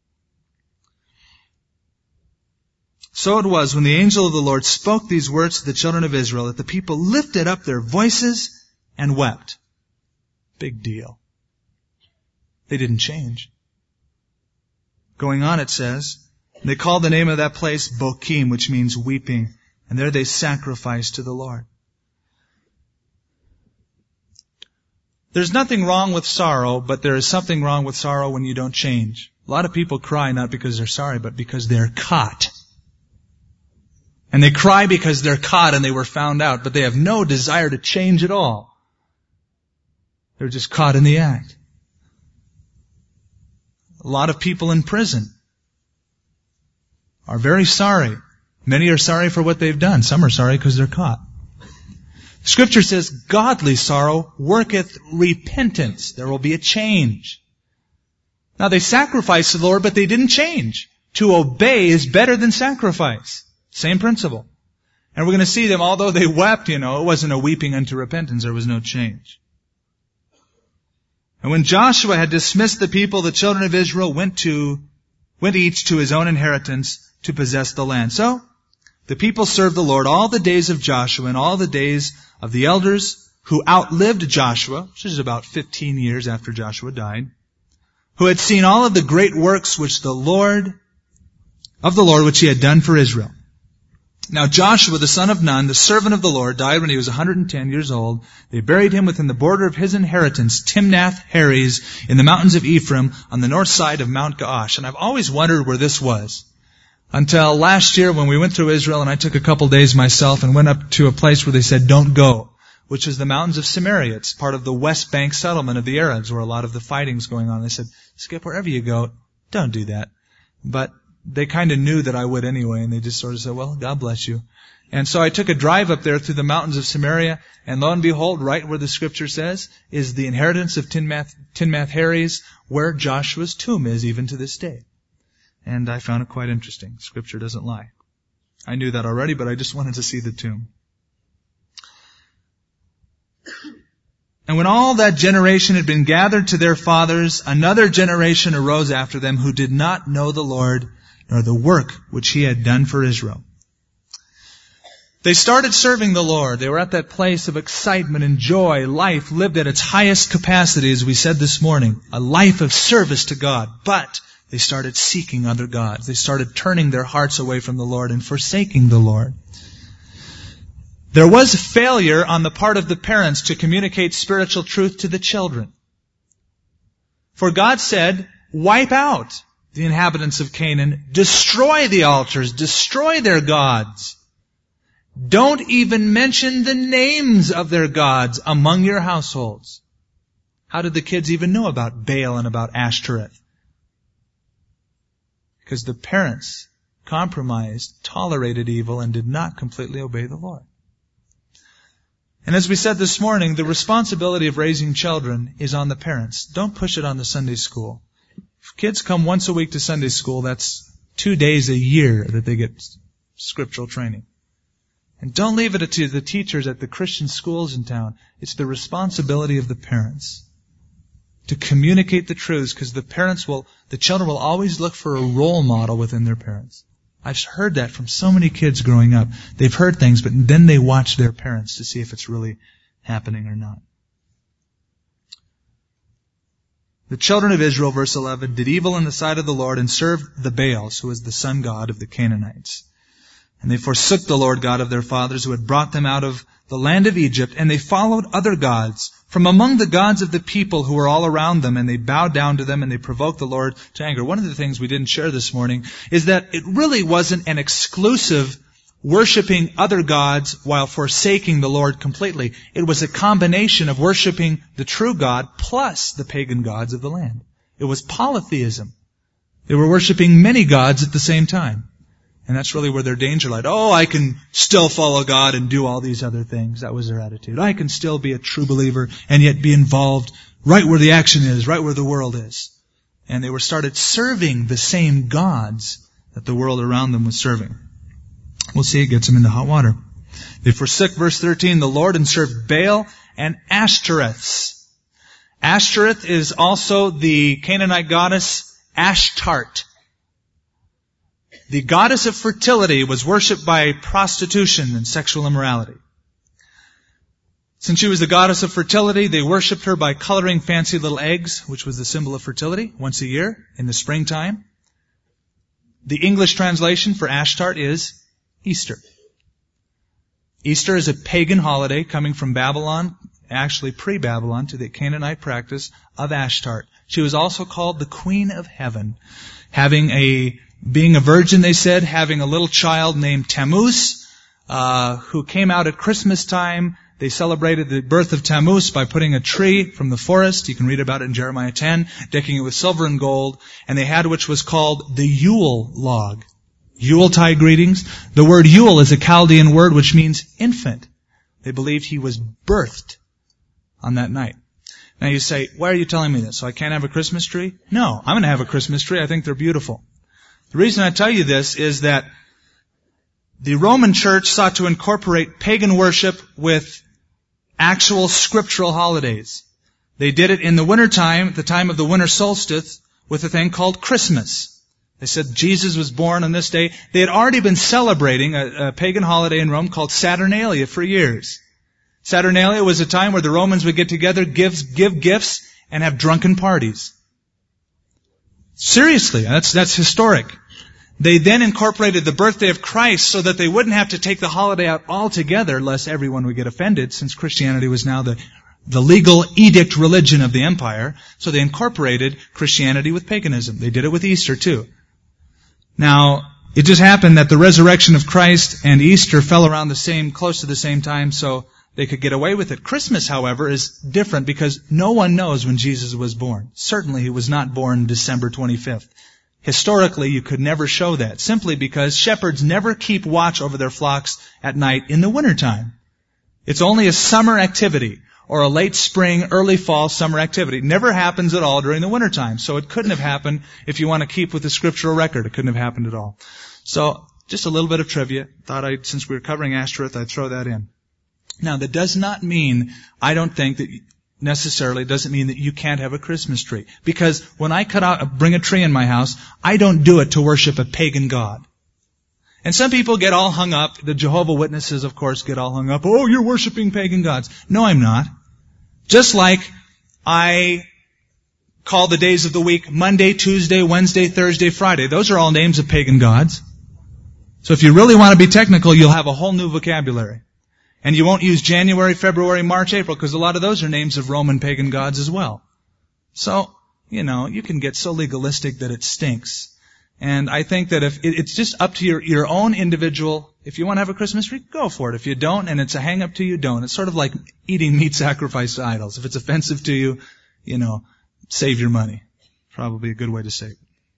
So it was when the angel of the Lord spoke these words to the children of Israel that the people lifted up their voices and wept. Big deal. They didn't change. Going on it says, they called the name of that place Bokim, which means weeping. And there they sacrificed to the Lord. There's nothing wrong with sorrow, but there is something wrong with sorrow when you don't change. A lot of people cry not because they're sorry, but because they're caught. And they cry because they're caught and they were found out, but they have no desire to change at all. They're just caught in the act. A lot of people in prison are very sorry. Many are sorry for what they've done. Some are sorry because they're caught. Scripture says, godly sorrow worketh repentance. There will be a change. Now they sacrificed to the Lord, but they didn't change. To obey is better than sacrifice. Same principle. And we're going to see them, although they wept, it wasn't a weeping unto repentance. There was no change. And when Joshua had dismissed the people, the children of Israel went each to his own inheritance to possess the land. So, the people served the Lord all the days of Joshua and all the days of the elders who outlived Joshua, which is about 15 years after Joshua died, who had seen all of the great works which which He had done for Israel. Now Joshua, the son of Nun, the servant of the Lord, died when he was 110 years old. They buried him within the border of his inheritance, Timnath-Heres, in the mountains of Ephraim, on the north side of Mount Gaash. And I've always wondered where this was. Until last year when we went through Israel, and I took a couple days myself and went up to a place where they said, don't go, which is the mountains of Samaria. It's part of the West Bank settlement of the Arabs, where a lot of the fighting's going on. They said, Skip, wherever you go, don't do that. But they kind of knew that I would anyway, and they just sort of said, well, God bless you. And so I took a drive up there through the mountains of Samaria, and lo and behold, right where the Scripture says, is the inheritance of Timnath-Heres, where Joshua's tomb is even to this day. And I found it quite interesting. Scripture doesn't lie. I knew that already, but I just wanted to see the tomb. And when all that generation had been gathered to their fathers, another generation arose after them who did not know the Lord, nor the work which He had done for Israel. They started serving the Lord. They were at that place of excitement and joy. Life lived at its highest capacity, as we said this morning. A life of service to God. But they started seeking other gods. They started turning their hearts away from the Lord and forsaking the Lord. There was failure on the part of the parents to communicate spiritual truth to the children. For God said, wipe out the inhabitants of Canaan, destroy the altars, destroy their gods. Don't even mention the names of their gods among your households. How did the kids even know about Baal and about Ashtoreth? Because the parents compromised, tolerated evil, and did not completely obey the Lord. And as we said this morning, the responsibility of raising children is on the parents. Don't push it on the Sunday school. If kids come once a week to Sunday school, that's 2 days a year that they get scriptural training. And don't leave it to the teachers at the Christian schools in town. It's the responsibility of the parents to communicate the truths, because the children will always look for a role model within their parents. I've heard that from so many kids growing up. They've heard things, but then they watch their parents to see if it's really happening or not. The children of Israel, verse 11, did evil in the sight of the Lord and served the Baals, who was the sun god of the Canaanites. And they forsook the Lord God of their fathers, who had brought them out of the land of Egypt, and they followed other gods from among the gods of the people who were all around them, and they bowed down to them, and they provoked the Lord to anger. One of the things we didn't share this morning is that it really wasn't an exclusive worshiping other gods while forsaking the Lord completely. It was a combination of worshiping the true God plus the pagan gods of the land. It was polytheism. They were worshiping many gods at the same time. And that's really where their danger lied. Oh, I can still follow God and do all these other things. That was their attitude. I can still be a true believer and yet be involved right where the action is, right where the world is. And they started serving the same gods that the world around them was serving. We'll see, it gets them into hot water. They forsook, verse 13, the Lord and served Baal and Ashtoreths. Ashtoreth is also the Canaanite goddess Ashtart. The goddess of fertility was worshipped by prostitution and sexual immorality. Since she was the goddess of fertility, they worshipped her by coloring fancy little eggs, which was the symbol of fertility, once a year in the springtime. The English translation for Ashtart is Easter. Easter is a pagan holiday coming from Babylon, actually pre-Babylon, to the Canaanite practice of Ashtart. She was also called the Queen of Heaven, being a virgin, they said, having a little child named Tammuz, who came out at Christmas time. They celebrated the birth of Tammuz by putting a tree from the forest, you can read about it in Jeremiah 10, decking it with silver and gold, and they had which was called the Yule log. Yuletide greetings. The word Yule is a Chaldean word which means infant. They believed he was birthed on that night. Now you say, why are you telling me this? So I can't have a Christmas tree? No, I'm going to have a Christmas tree. I think they're beautiful. The reason I tell you this is that the Roman Church sought to incorporate pagan worship with actual scriptural holidays. They did it in the wintertime, at the time of the winter solstice, with a thing called Christmas. They said Jesus was born on this day. They had already been celebrating a pagan holiday in Rome called Saturnalia for years. Saturnalia was a time where the Romans would get together, give gifts, and have drunken parties. Seriously, that's historic. They then incorporated the birthday of Christ so that they wouldn't have to take the holiday out altogether, lest everyone would get offended, since Christianity was now the legal edict religion of the empire. So they incorporated Christianity with paganism. They did it with Easter too. Now, it just happened that the resurrection of Christ and Easter fell around close to the same time, so they could get away with it. Christmas, however, is different because no one knows when Jesus was born. Certainly he was not born December 25th. Historically, you could never show that, simply because shepherds never keep watch over their flocks at night in the wintertime. It's only a summer activity, or a late spring, early fall summer activity. It never happens at all during the wintertime. So it couldn't have happened if you want to keep with the scriptural record. It couldn't have happened at all. So, just a little bit of trivia. Since we were covering Ashtoreth, I'd throw that in. Now, that does not mean, I don't think that necessarily doesn't mean that you can't have a Christmas tree. Because when I bring a tree in my house, I don't do it to worship a pagan god. And some people get all hung up. The Jehovah's Witnesses, of course, get all hung up. Oh, you're worshiping pagan gods. No, I'm not. Just like I call the days of the week Monday, Tuesday, Wednesday, Thursday, Friday. Those are all names of pagan gods. So if you really want to be technical, you'll have a whole new vocabulary. And you won't use January, February, March, April, because a lot of those are names of Roman pagan gods as well. So, you can get so legalistic that it stinks. And I think that if it's just up to your own individual, if you want to have a Christmas tree, go for it. If you don't, and it's a hang up to you, don't. It's sort of like eating meat sacrificed to idols. If it's offensive to you, save your money. Probably a good way to say it.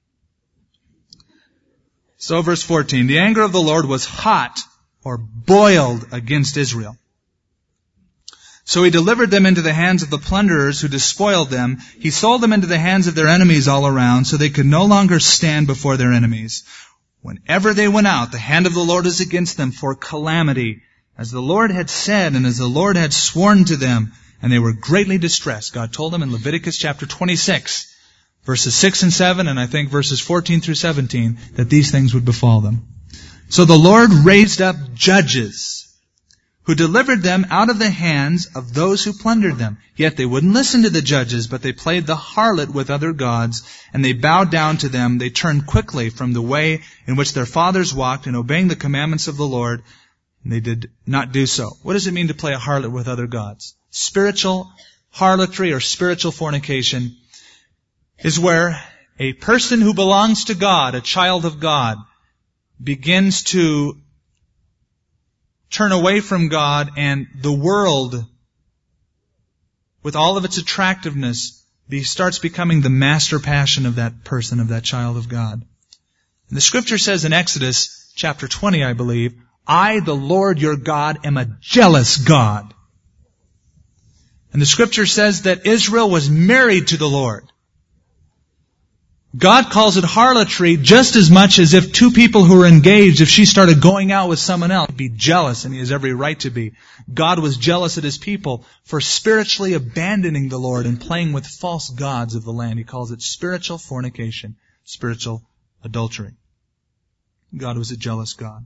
So verse 14, the anger of the Lord was hot or boiled against Israel. So he delivered them into the hands of the plunderers who despoiled them. He sold them into the hands of their enemies all around, so they could no longer stand before their enemies. Whenever they went out, the hand of the Lord was against them for calamity, as the Lord had said and as the Lord had sworn to them, and they were greatly distressed. God told them in Leviticus chapter 26, verses 6 and 7, and I think verses 14 through 17, that these things would befall them. So the Lord raised up judges who delivered them out of the hands of those who plundered them. Yet they wouldn't listen to the judges, but they played the harlot with other gods, and they bowed down to them. They turned quickly from the way in which their fathers walked, in obeying the commandments of the Lord, and they did not do so. What does it mean to play a harlot with other gods? Spiritual harlotry or spiritual fornication is where a person who belongs to God, a child of God, begins to turn away from God, and the world, with all of its attractiveness, starts becoming the master passion of that person, of that child of God. And the scripture says in Exodus chapter 20, I believe, I, the Lord your God, am a jealous God. And the scripture says that Israel was married to the Lord. God calls it harlotry just as much as if two people who are engaged, if she started going out with someone else, he'd be jealous, and he has every right to be. God was jealous at his people for spiritually abandoning the Lord and playing with false gods of the land. He calls it spiritual fornication, spiritual adultery. God was a jealous God.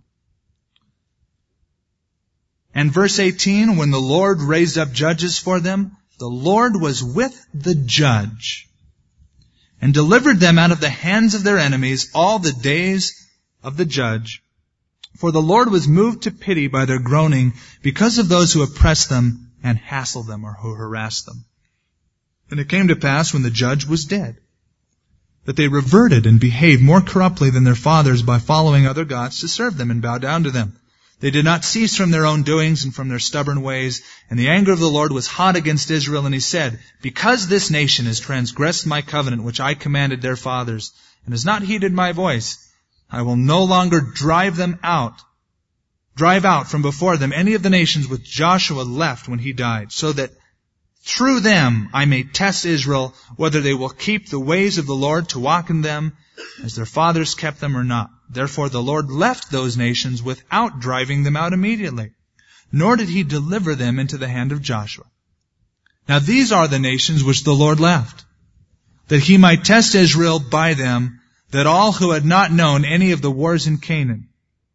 And verse 18, when the Lord raised up judges for them, the Lord was with the judge and delivered them out of the hands of their enemies all the days of the judge. For the Lord was moved to pity by their groaning because of those who oppressed them and hassled them, or who harassed them. And it came to pass when the judge was dead, that they reverted and behaved more corruptly than their fathers by following other gods to serve them and bow down to them. They did not cease from their own doings and from their stubborn ways. And the anger of the Lord was hot against Israel, and he said, because this nation has transgressed my covenant which I commanded their fathers, and has not heeded my voice, I will no longer drive out from before them any of the nations which Joshua left when he died, so that through them I may test Israel, whether they will keep the ways of the Lord to walk in them, as their fathers kept them or not. Therefore the Lord left those nations without driving them out immediately, nor did he deliver them into the hand of Joshua. Now these are the nations which the Lord left, that he might test Israel by them, that all who had not known any of the wars in Canaan.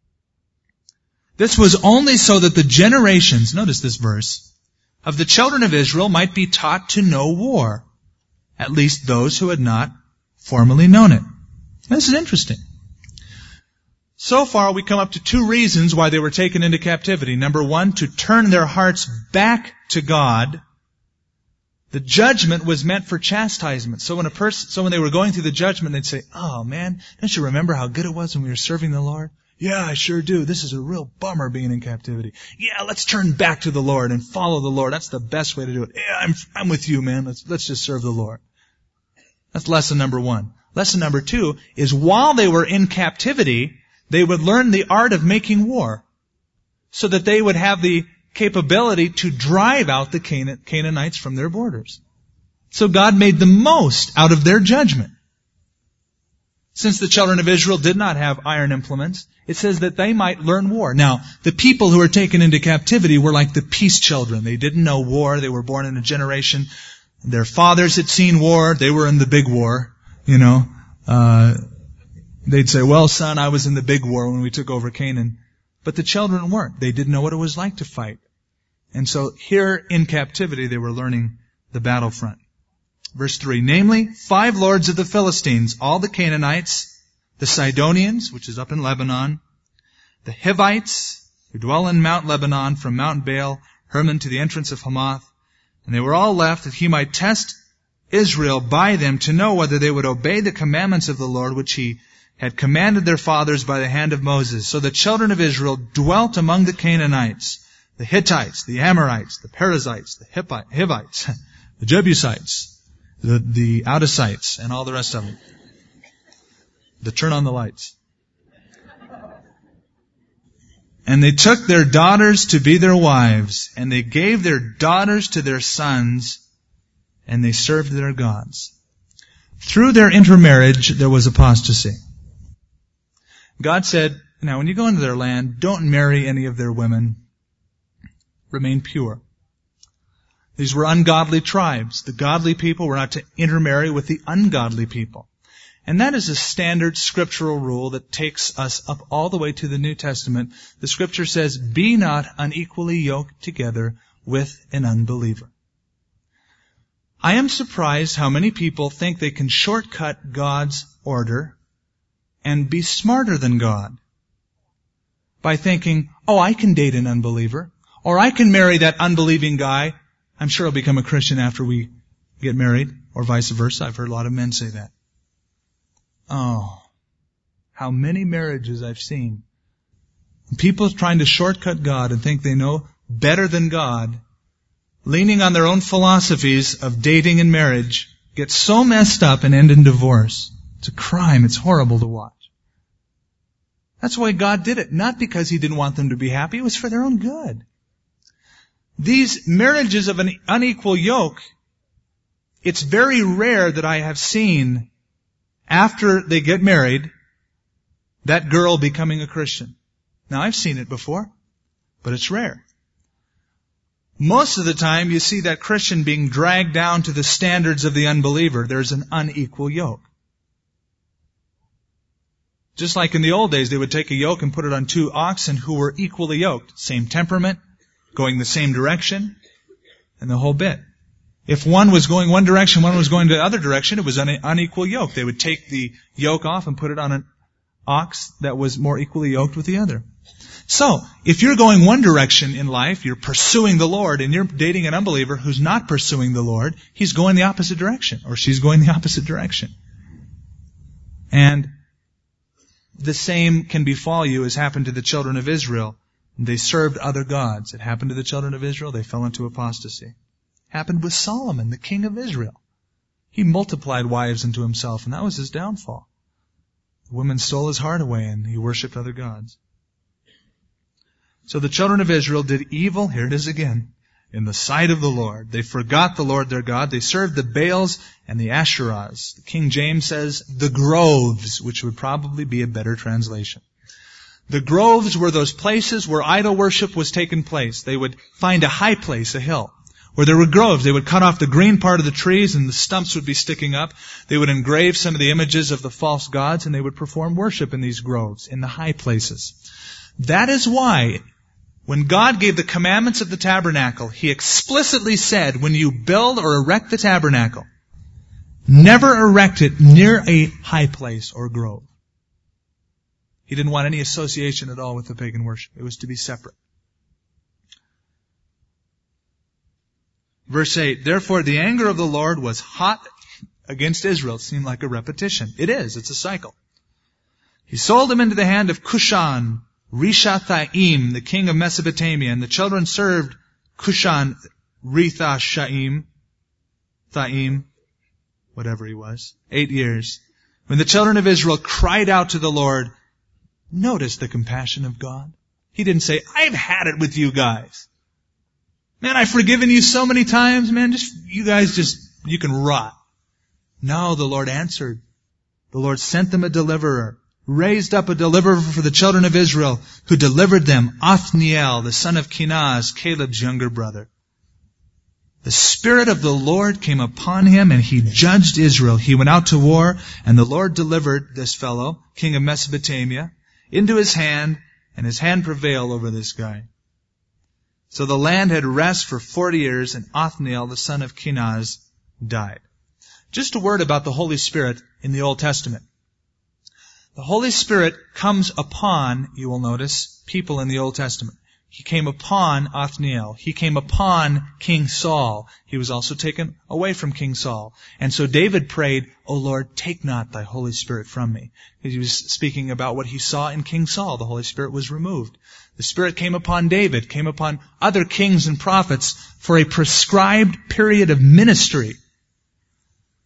This was only so that the generations, notice this verse, of the children of Israel might be taught to know war, at least those who had not formerly known it. This is interesting. So far, we come up to two reasons why they were taken into captivity. Number one, to turn their hearts back to God. The judgment was meant for chastisement. So when they were going through the judgment, they'd say, oh man, don't you remember how good it was when we were serving the Lord? Yeah, I sure do. This is a real bummer being in captivity. Yeah, let's turn back to the Lord and follow the Lord. That's the best way to do it. Yeah, I'm with you, man. Let's just serve the Lord. That's lesson number one. Lesson number two is while they were in captivity, they would learn the art of making war so that they would have the capability to drive out the Canaanites from their borders. So God made the most out of their judgment. Since the children of Israel did not have iron implements, it says that they might learn war. Now, the people who were taken into captivity were like the peace children. They didn't know war. They were born in a generation. Their fathers had seen war. They were in the big war, They'd say, well, son, I was in the big war when we took over Canaan. But the children weren't. They didn't know what it was like to fight. And so here in captivity, they were learning the battlefront. Verse 3, namely, 5 lords of the Philistines, all the Canaanites, the Sidonians, which is up in Lebanon, the Hivites, who dwell in Mount Lebanon, from Mount Baal, Hermon to the entrance of Hamath. And they were all left that he might test Israel by them to know whether they would obey the commandments of the Lord, which he had commanded their fathers by the hand of Moses. So the children of Israel dwelt among the Canaanites, the Hittites, the Amorites, the Perizzites, the Hivites, the Jebusites, the out-of-sights, and all the rest of them. The turn on the lights. And they took their daughters to be their wives, and they gave their daughters to their sons, and they served their gods. Through their intermarriage, there was apostasy. God said, now when you go into their land, don't marry any of their women. Remain pure. These were ungodly tribes. The godly people were not to intermarry with the ungodly people. And that is a standard scriptural rule that takes us up all the way to the New Testament. The scripture says, be not unequally yoked together with an unbeliever. I am surprised how many people think they can shortcut God's order and be smarter than God by thinking, oh, I can date an unbeliever, or I can marry that unbelieving guy. I'm sure I'll become a Christian after we get married, or vice versa. I've heard a lot of men say that. Oh, how many marriages I've seen. People trying to shortcut God and think they know better than God, leaning on their own philosophies of dating and marriage, get so messed up and end in divorce. It's a crime. It's horrible to watch. That's why God did it. Not because He didn't want them to be happy. It was for their own good. These marriages of an unequal yoke, it's very rare that I have seen, after they get married, that girl becoming a Christian. Now, I've seen it before, but it's rare. Most of the time, you see that Christian being dragged down to the standards of the unbeliever. There's an unequal yoke. Just like in the old days, they would take a yoke and put it on two oxen who were equally yoked. Same temperament, going the same direction, and the whole bit. If one was going one direction, one was going the other direction, it was an unequal yoke. They would take the yoke off and put it on an ox that was more equally yoked with the other. So, if you're going one direction in life, you're pursuing the Lord, and you're dating an unbeliever who's not pursuing the Lord, he's going the opposite direction, or she's going the opposite direction. And the same can befall you as happened to the children of Israel. They served other gods. It happened to the children of Israel. They fell into apostasy. Happened with Solomon, the king of Israel. He multiplied wives unto himself, and that was his downfall. The women stole his heart away, and he worshipped other gods. So the children of Israel did evil, here it is again, in the sight of the Lord. They forgot the Lord their God. They served the Baals and the Asherahs. The King James says the groves, which would probably be a better translation. The groves were those places where idol worship was taking place. They would find a high place, a hill, where there were groves. They would cut off the green part of the trees and the stumps would be sticking up. They would engrave some of the images of the false gods and they would perform worship in these groves, in the high places. That is why, when God gave the commandments of the tabernacle, He explicitly said, when you build or erect the tabernacle, never erect it near a high place or grove. He didn't want any association at all with the pagan worship. It was to be separate. Verse 8, therefore the anger of the Lord was hot against Israel. It seemed like a repetition. It is. It's a cycle. He sold them into the hand of Cushan, Rishathaim, the king of Mesopotamia, and the children served Cushan, Rithashaim, Thaim, whatever he was, 8 years. When the children of Israel cried out to the Lord, notice the compassion of God. He didn't say, I've had it with you guys. Man, I've forgiven you so many times, man, you can rot. No, the Lord answered. The Lord sent them a deliverer, raised up a deliverer for the children of Israel, who delivered them, Othniel, the son of Kenaz, Caleb's younger brother. The Spirit of the Lord came upon him, and he judged Israel. He went out to war, and the Lord delivered this fellow, king of Mesopotamia, into his hand, and his hand prevailed over this guy. So the land had rest for 40 years, and Othniel, the son of Kenaz, died. Just a word about the Holy Spirit in the Old Testament. The Holy Spirit comes upon, you will notice, people in the Old Testament. He came upon Othniel. He came upon King Saul. He was also taken away from King Saul. And so David prayed, O Lord, take not thy Holy Spirit from me. He was speaking about what he saw in King Saul. The Holy Spirit was removed. The Spirit came upon David, came upon other kings and prophets for a prescribed period of ministry.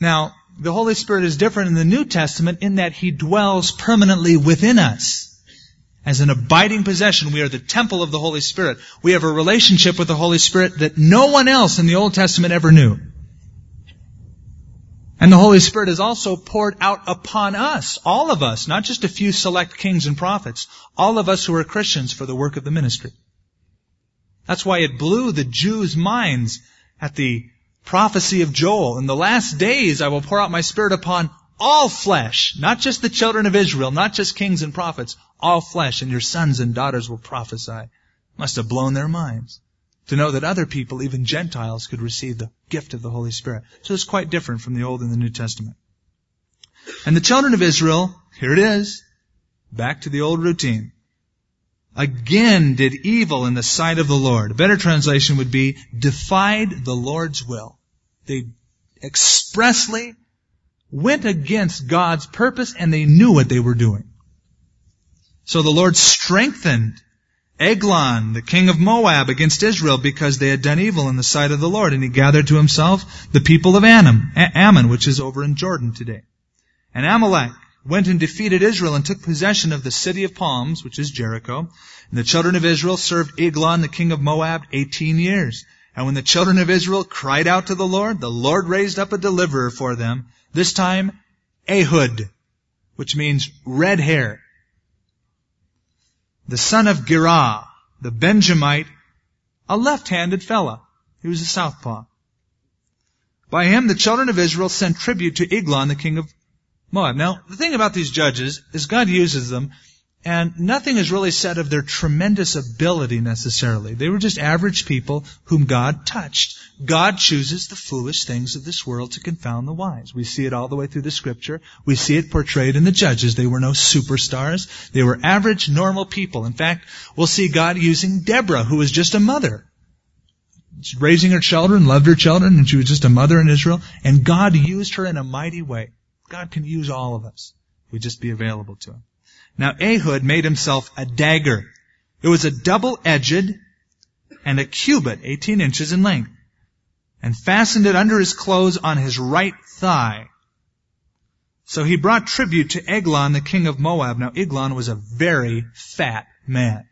Now, the Holy Spirit is different in the New Testament in that He dwells permanently within us. As an abiding possession, we are the temple of the Holy Spirit. We have a relationship with the Holy Spirit that no one else in the Old Testament ever knew. And the Holy Spirit is also poured out upon us, all of us, not just a few select kings and prophets, all of us who are Christians for the work of the ministry. That's why it blew the Jews' minds at the prophecy of Joel. In the last days I will pour out my Spirit upon all flesh, not just the children of Israel, not just kings and prophets, all flesh, and your sons and daughters will prophesy. Must have blown their minds to know that other people, even Gentiles, could receive the gift of the Holy Spirit. So it's quite different from the Old and the New Testament. And the children of Israel, here it is, back to the old routine, again did evil in the sight of the Lord. A better translation would be, defied the Lord's will. They expressly went against God's purpose, and they knew what they were doing. So the Lord strengthened Eglon, the king of Moab, against Israel because they had done evil in the sight of the Lord. And He gathered to Himself the people of Ammon, which is over in Jordan today. And Amalek went and defeated Israel and took possession of the city of palms, which is Jericho. And the children of Israel served Eglon, the king of Moab, 18 years. And when the children of Israel cried out to the Lord raised up a deliverer for them, this time Ehud, which means red hair. The son of Gerah, the Benjamite, a left-handed fella. He was a southpaw. By him, the children of Israel sent tribute to Eglon, the king of Moab. Now, the thing about these judges is God uses them, and nothing is really said of their tremendous ability necessarily. They were just average people whom God touched. God chooses the foolish things of this world to confound the wise. We see it all the way through the Scripture. We see it portrayed in the judges. They were no superstars. They were average, normal people. In fact, we'll see God using Deborah, who was just a mother. Raising her children, loved her children, and she was just a mother in Israel. And God used her in a mighty way. God can use all of us. We just be available to Him. Now Ehud made himself a dagger. It was a double-edged and a cubit, 18 inches in length, and fastened it under his clothes on his right thigh. So he brought tribute to Eglon, the king of Moab. Now Eglon was a very fat man.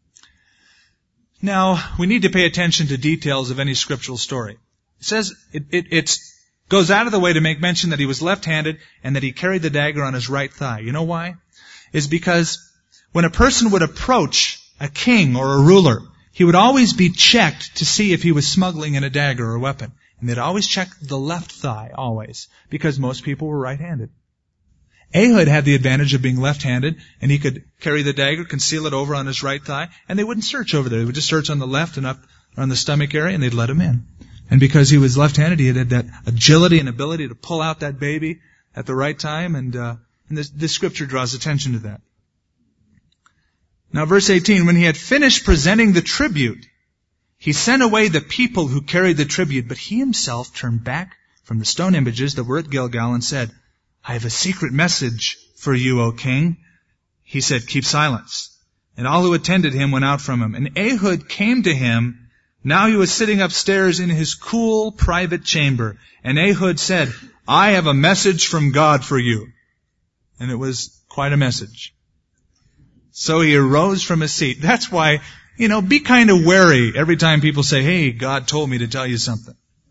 Now, we need to pay attention to details of any scriptural story. It says it goes out of the way to make mention that he was left-handed and that he carried the dagger on his right thigh. You know why? Is because when a person would approach a king or a ruler, he would always be checked to see if he was smuggling in a dagger or a weapon. And they'd always check the left thigh, always, because most people were right-handed. Ehud had the advantage of being left-handed, and he could carry the dagger, conceal it over on his right thigh, and they wouldn't search over there. They would just search on the left and up on the stomach area, and they'd let him in. And because he was left-handed, he had that agility and ability to pull out that baby at the right time, and this scripture draws attention to that. Now verse 18, when he had finished presenting the tribute, he sent away the people who carried the tribute, but he himself turned back from the stone images that were at Gilgal and said, I have a secret message for you, O king. He said, keep silence. And all who attended him went out from him. And Ehud came to him. Now he was sitting upstairs in his cool private chamber. And Ehud said, I have a message from God for you. And it was quite a message. So he arose from his seat. That's why, be kind of wary every time people say, hey, God told me to tell you something.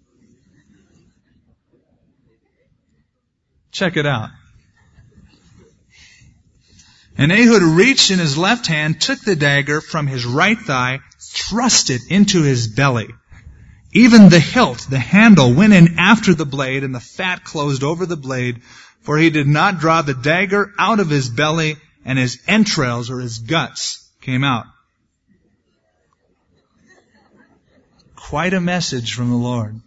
Check it out. And Ehud reached in his left hand, took the dagger from his right thigh, thrust it into his belly. Even the hilt, the handle, went in after the blade, and the fat closed over the blade, for he did not draw the dagger out of his belly, and his entrails or his guts came out. Quite a message from the Lord.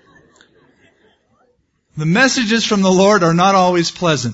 The messages from the Lord are not always pleasant.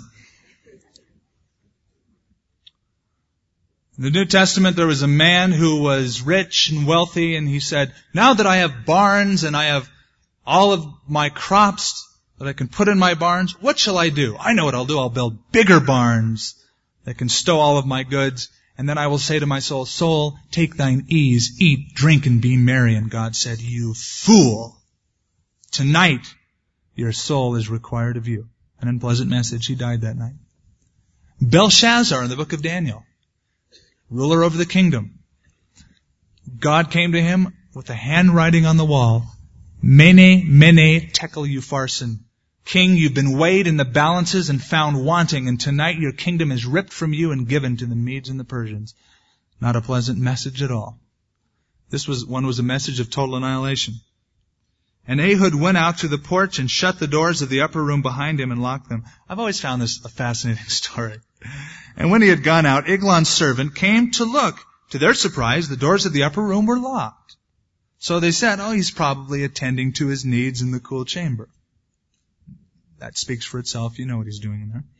In the New Testament, there was a man who was rich and wealthy, and he said, now that I have barns and I have all of my crops that I can put in my barns, what shall I do? I know what I'll do. I'll build bigger barns that can stow all of my goods, and then I will say to my soul, soul, take thine ease, eat, drink, and be merry. And God said, you fool, tonight your soul is required of you. An unpleasant message. He died that night. Belshazzar in the book of Daniel, ruler over the kingdom. God came to him with a handwriting on the wall. Mene, mene, tekel upharsin. King, you've been weighed in the balances and found wanting, and tonight your kingdom is ripped from you and given to the Medes and the Persians. Not a pleasant message at all. This one was a message of total annihilation. And Ehud went out to the porch and shut the doors of the upper room behind him and locked them. I've always found this a fascinating story. And when he had gone out, Eglon's servant came to look. To their surprise, the doors of the upper room were locked. So they said, he's probably attending to his needs in the cool chamber. That speaks for itself. You know what he's doing in there.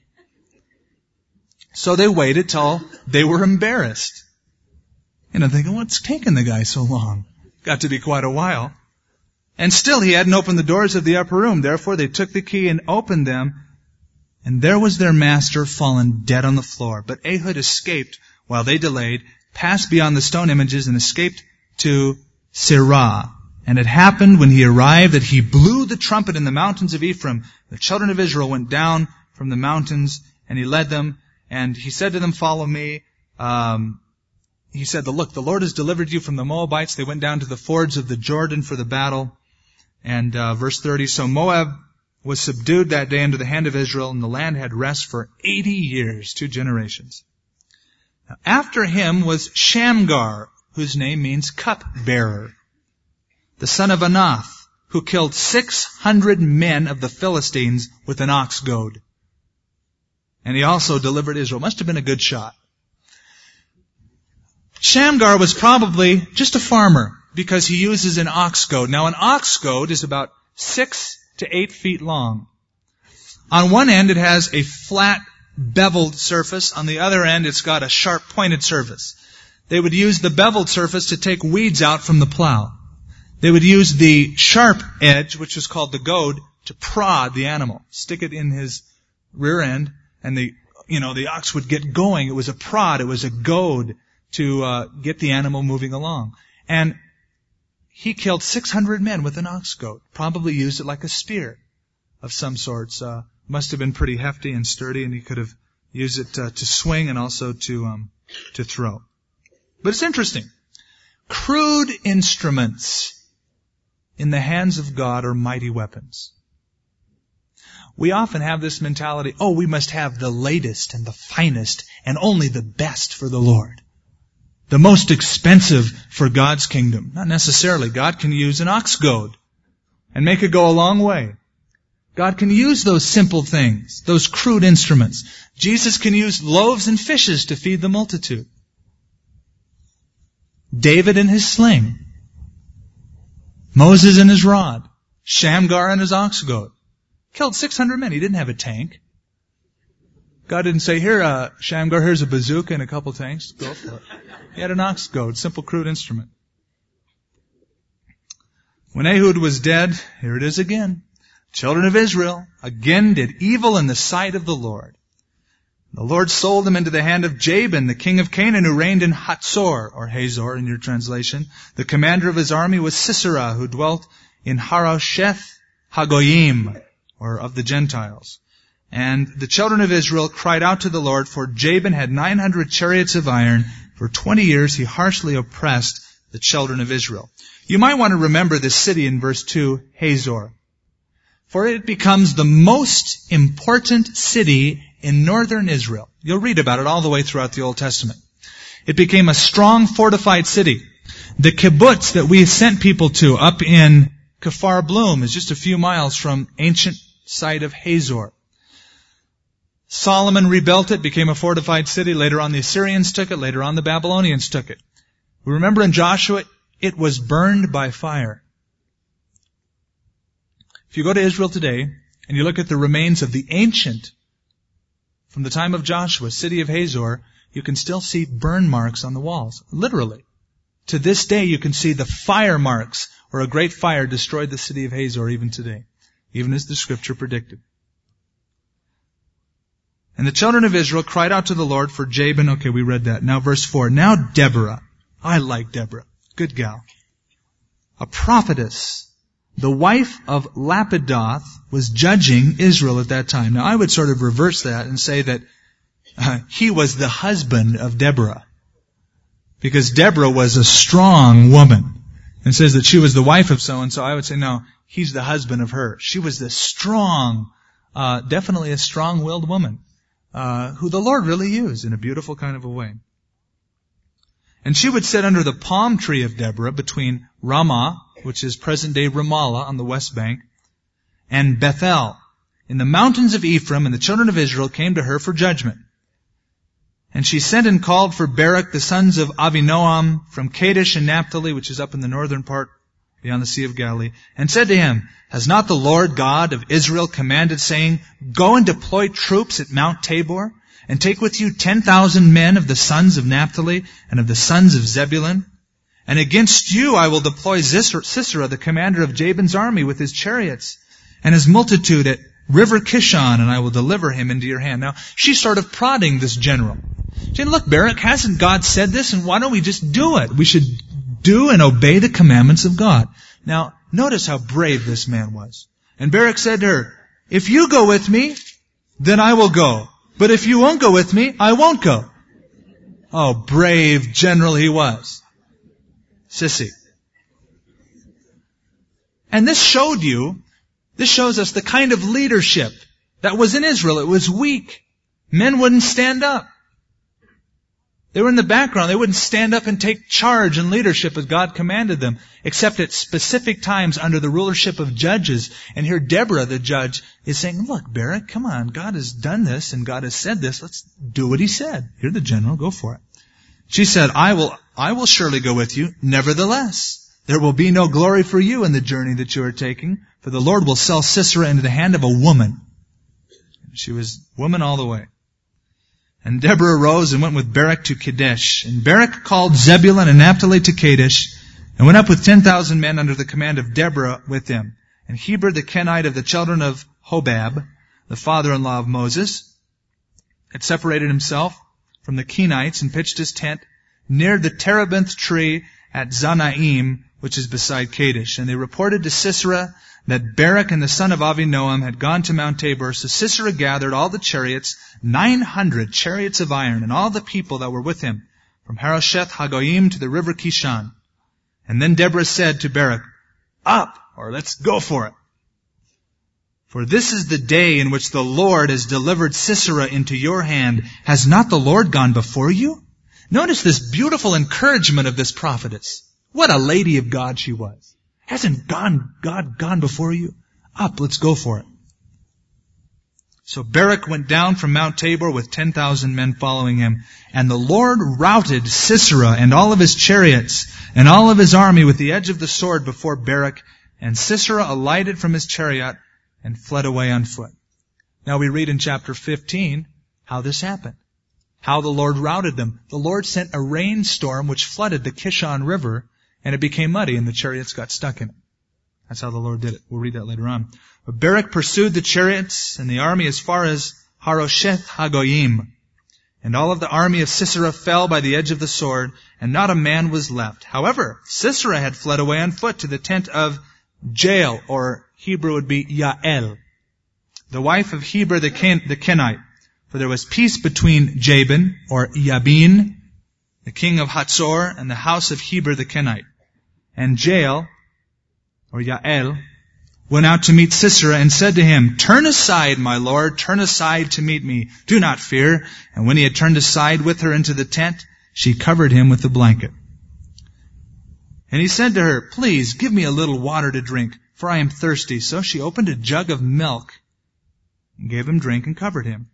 So they waited till they were embarrassed. Thinking, what's taking the guy so long? Got to be quite a while. And still he hadn't opened the doors of the upper room. Therefore they took the key and opened them. And there was their master fallen dead on the floor. But Ehud escaped while they delayed, passed beyond the stone images, and escaped to Sirah. And it happened when he arrived that he blew the trumpet in the mountains of Ephraim. The children of Israel went down from the mountains, and he led them. And he said to them, follow me. He said, look, the Lord has delivered you from the Moabites. They went down to the fords of the Jordan for the battle. And verse 30, so Moab was subdued that day into the hand of Israel, and the land had rest for 80 years, 2 generations. Now, after him was Shamgar, whose name means cupbearer, the son of Anath, who killed 600 men of the Philistines with an ox goad. And he also delivered Israel. Must have been a good shot. Shamgar was probably just a farmer because he uses an ox goad. Now an ox goad is about 6 to 8 feet long. On one end it has a flat beveled surface. On the other end it's got a sharp pointed surface. They would use the beveled surface to take weeds out from the plow. They would use the sharp edge, which was called the goad, to prod the animal. Stick it in his rear end and the ox would get going. It was a prod. It was a goad to get the animal moving along. And he killed 600 men with an ox goad. Probably used it like a spear of some sorts. Must have been pretty hefty and sturdy, and he could have used it to swing and also to throw. But it's interesting. Crude instruments in the hands of God are mighty weapons. We often have this mentality, we must have the latest and the finest and only the best for the Lord. The most expensive for God's kingdom. Not necessarily. God can use an ox goad and make it go a long way. God can use those simple things, those crude instruments. Jesus can use loaves and fishes to feed the multitude. David and his sling. Moses and his rod. Shamgar and his ox goad. Killed 600 men. He didn't have a tank. God didn't say, here, Shamgar, here's a bazooka and a couple tanks. Go for it. He had an ox goad, simple crude instrument. When Ehud was dead, here it is again. Children of Israel again did evil in the sight of the Lord. The Lord sold them into the hand of Jabin, the king of Canaan, who reigned in Hatzor, or Hazor in your translation. The commander of his army was Sisera, who dwelt in Harosheth Hagoyim, or of the Gentiles. And the children of Israel cried out to the Lord, for Jabin had 900 chariots of iron. For 20 years he harshly oppressed the children of Israel. You might want to remember this city in verse 2, Hazor. For it becomes the most important city in northern Israel. You'll read about it all the way throughout the Old Testament. It became a strong, fortified city. The kibbutz that we sent people to up in Kfar Blum is just a few miles from ancient site of Hazor. Solomon rebuilt it, became a fortified city. Later on the Assyrians took it. Later on the Babylonians took it. We remember in Joshua, it was burned by fire. If you go to Israel today and you look at the remains of the ancient, from the time of Joshua, city of Hazor, you can still see burn marks on the walls. Literally. To this day you can see the fire marks where a great fire destroyed the city of Hazor even today. Even as the scripture predicted. And the children of Israel cried out to the Lord for Jabin. Okay, we read that. Now verse 4. Now Deborah. I like Deborah. Good gal. A prophetess. the wife of Lapidoth was judging Israel at that time. Now I would sort of reverse that and say that he was the husband of Deborah. Because Deborah was a strong woman. And it says that she was the wife of so-and-so. I would say, no, he's the husband of her. She was the strong, definitely a strong-willed woman, who the Lord really used in a beautiful kind of a way. And she would sit under the palm tree of Deborah between Ramah, which is present-day Ramallah on the west bank, and Bethel. In the mountains of Ephraim, and the children of Israel came to her for judgment. And she sent and called for Barak, the sons of Avinoam, from Kadesh and Naphtali, which is up in the northern part, beyond the Sea of Galilee, and said to him, Has not the Lord God of Israel commanded, saying, Go and deploy troops at Mount Tabor, and take with you 10,000 men of the sons of Naphtali and of the sons of Zebulun? And against you I will deploy Sisera, the commander of Jabin's army, with his chariots and his multitude at River Kishon, and I will deliver him into your hand. Now, she's sort of prodding this general. She's saying, look, Barak, hasn't God said this? And why don't we just do it? We should do and obey the commandments of God. Now, notice how brave this man was. And Barak said to her, If you go with me, then I will go. But if you won't go with me, I won't go. Oh, brave general he was. Sissy. And this shows us the kind of leadership that was in Israel. It was weak. Men wouldn't stand up. They were in the background. They wouldn't stand up and take charge and leadership as God commanded them, except at specific times under the rulership of judges. And here Deborah, the judge, is saying, look, Barak, come on. God has done this and God has said this. Let's do what He said. You're the general. Go for it. She said, I will surely go with you. Nevertheless, there will be no glory for you in the journey that you are taking, for the Lord will sell Sisera into the hand of a woman. She was woman all the way. And Deborah arose and went with Barak to Kadesh. And Barak called Zebulun and Naphtali to Kadesh, and went up with 10,000 men under the command of Deborah with him. And Heber the Kenite of the children of Hobab, the father-in-law of Moses, had separated himself from the Kenites and pitched his tent near the terebinth tree at Zanaim, which is beside Kadesh. And they reported to Sisera that Barak and the son of Avinoam had gone to Mount Tabor. So Sisera gathered all the chariots, 900 chariots of iron, and all the people that were with him, from Harosheth Hagoyim to the river Kishon. And then Deborah said to Barak, Up, or let's go for it. For this is the day in which the Lord has delivered Sisera into your hand. Has not the Lord gone before you? Notice this beautiful encouragement of this prophetess. What a lady of God she was. Hasn't God gone before you? Up, let's go for it. So Barak went down from Mount Tabor with 10,000 men following him. And the Lord routed Sisera and all of his chariots and all of his army with the edge of the sword before Barak. And Sisera alighted from his chariot and fled away on foot. Now we read in chapter 15 how this happened. How the Lord routed them. The Lord sent a rainstorm which flooded the Kishon River, and it became muddy, and the chariots got stuck in it. That's how the Lord did it. We'll read that later on. But Barak pursued the chariots and the army as far as Harosheth Hagoyim. And all of the army of Sisera fell by the edge of the sword, and not a man was left. However, Sisera had fled away on foot to the tent of Jael, or Hebrew would be Yael, the wife of Heber the Kenite. For there was peace between Jabin, or Yabin, the king of Hatzor, and the house of Heber the Kenite. And Jael, or Yael, went out to meet Sisera and said to him, Turn aside, my lord, turn aside to meet me. Do not fear. And when he had turned aside with her into the tent, she covered him with a blanket. And he said to her, Please give me a little water to drink, for I am thirsty. So she opened a jug of milk and gave him drink and covered him.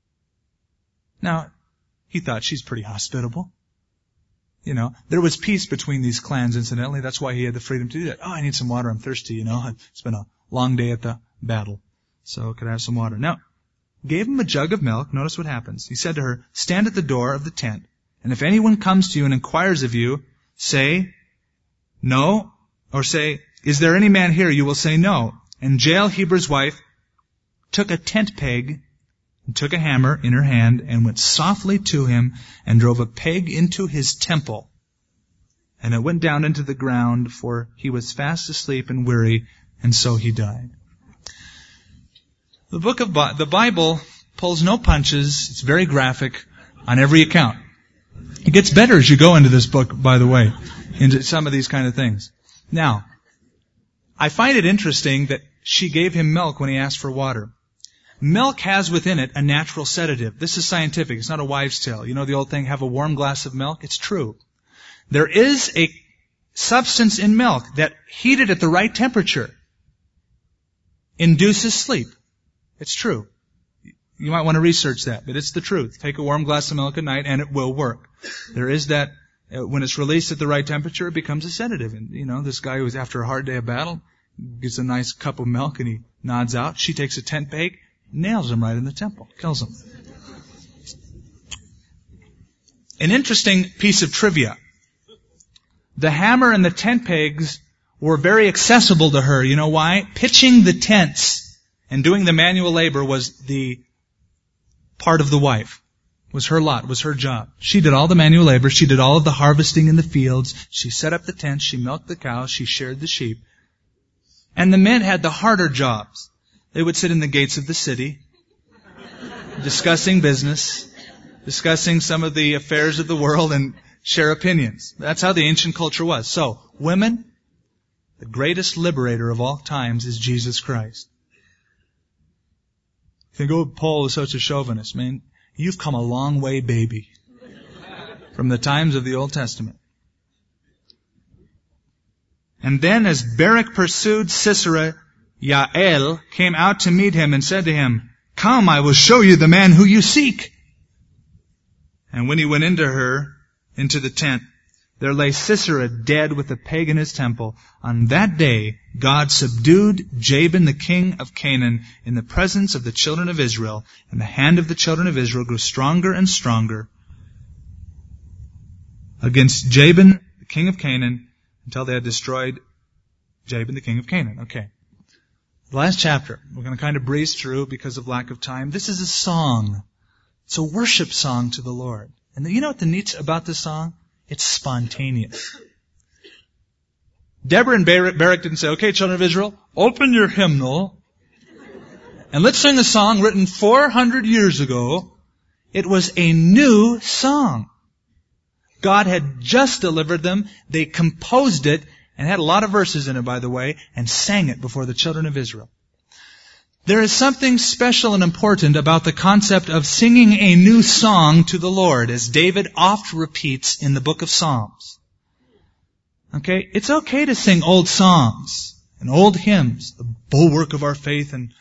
Now, he thought she's pretty hospitable. You know, there was peace between these clans, incidentally. That's why he had the freedom to do that. Oh, I need some water. I'm thirsty, you know. It's been a long day at the battle. So could I have some water? Now, gave him a jug of milk. Notice what happens. He said to her, Stand at the door of the tent, and if anyone comes to you and inquires of you, say, No, or say, Is there any man here? You will say, No. And Jael, Heber's wife, took a tent peg and took a hammer in her hand and went softly to him and drove a peg into his temple. And it went down into the ground, for he was fast asleep and weary, and so he died. The Bible pulls no punches. It's very graphic on every account. It gets better as you go into this book, by the way, into some of these kind of things. Now, I find it interesting that she gave him milk when he asked for water. Milk has within it a natural sedative. This is scientific. It's not a wives' tale. You know the old thing, have a warm glass of milk? It's true. There is a substance in milk that, heated at the right temperature, induces sleep. It's true. You might want to research that, but it's the truth. Take a warm glass of milk at night and it will work. There is that, when it's released at the right temperature, it becomes a sedative. And, this guy who was after a hard day of battle gets a nice cup of milk and he nods out. She takes a tent peg, nails him right in the temple, kills him. An interesting piece of trivia. The hammer and the tent pegs were very accessible to her. You know why? Pitching the tents and doing the manual labor was the part of the wife. Was her lot, was her job. She did all the manual labor. She did all of the harvesting in the fields. She set up the tents. She milked the cows. She sheared the sheep. And the men had the harder jobs. They would sit in the gates of the city, discussing business, discussing some of the affairs of the world, and share opinions. That's how the ancient culture was. So, women, the greatest liberator of all times is Jesus Christ. You think, oh, Paul is such a chauvinist. Man, you've come a long way, baby, from the times of the Old Testament. And then as Barak pursued Sisera, Yael came out to meet him and said to him, "Come, I will show you the man who you seek." And when he went into the tent, there lay Sisera dead with a peg in his temple. On that day, God subdued Jabin, the king of Canaan, in the presence of the children of Israel, and the hand of the children of Israel grew stronger and stronger against Jabin, the king of Canaan, until they had destroyed Jabin, the king of Canaan. Okay. The last chapter, we're going to kind of breeze through because of lack of time. This is a song. It's a worship song to the Lord. And you know what the neat about this song? It's spontaneous. Deborah and Barak didn't say, "Okay, children of Israel, open your hymnal and let's sing a song written 400 years ago." It was a new song. God had just delivered them. They composed it and had a lot of verses in it, by the way, and sang it before the children of Israel. There is something special and important about the concept of singing a new song to the Lord, as David oft repeats in the book of Psalms. Okay? It's okay to sing old songs and old hymns, the bulwark of our faith and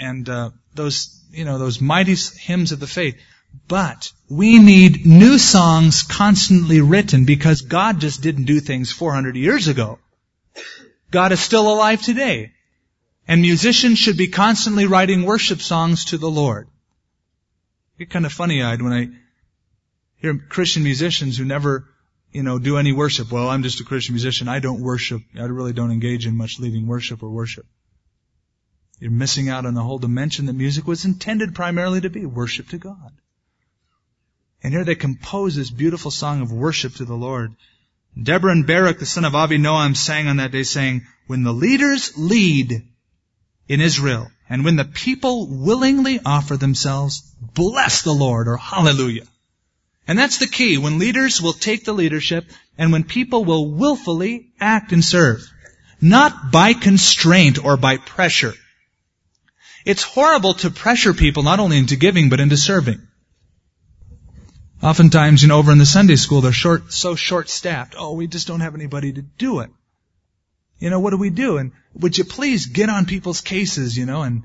those mighty hymns of the faith. But we need new songs constantly written because God just didn't do things 400 years ago. God is still alive today. And musicians should be constantly writing worship songs to the Lord. I get kind of funny-eyed when I hear Christian musicians who never, do any worship. Well, I'm just a Christian musician. I don't worship. I really don't engage in much leading worship or worship. You're missing out on the whole dimension that music was intended primarily to be, worship to God. And here they compose this beautiful song of worship to the Lord. Deborah and Barak, the son of Abinoam, sang on that day, saying, "When the leaders lead in Israel, and when the people willingly offer themselves, bless the Lord," or hallelujah. And that's the key. When leaders will take the leadership, and when people will willfully act and serve. Not by constraint or by pressure. It's horrible to pressure people not only into giving, but into serving. Oftentimes, over in the Sunday school, they're so short-staffed. Oh, we just don't have anybody to do it. What do we do? And would you please get on people's cases, and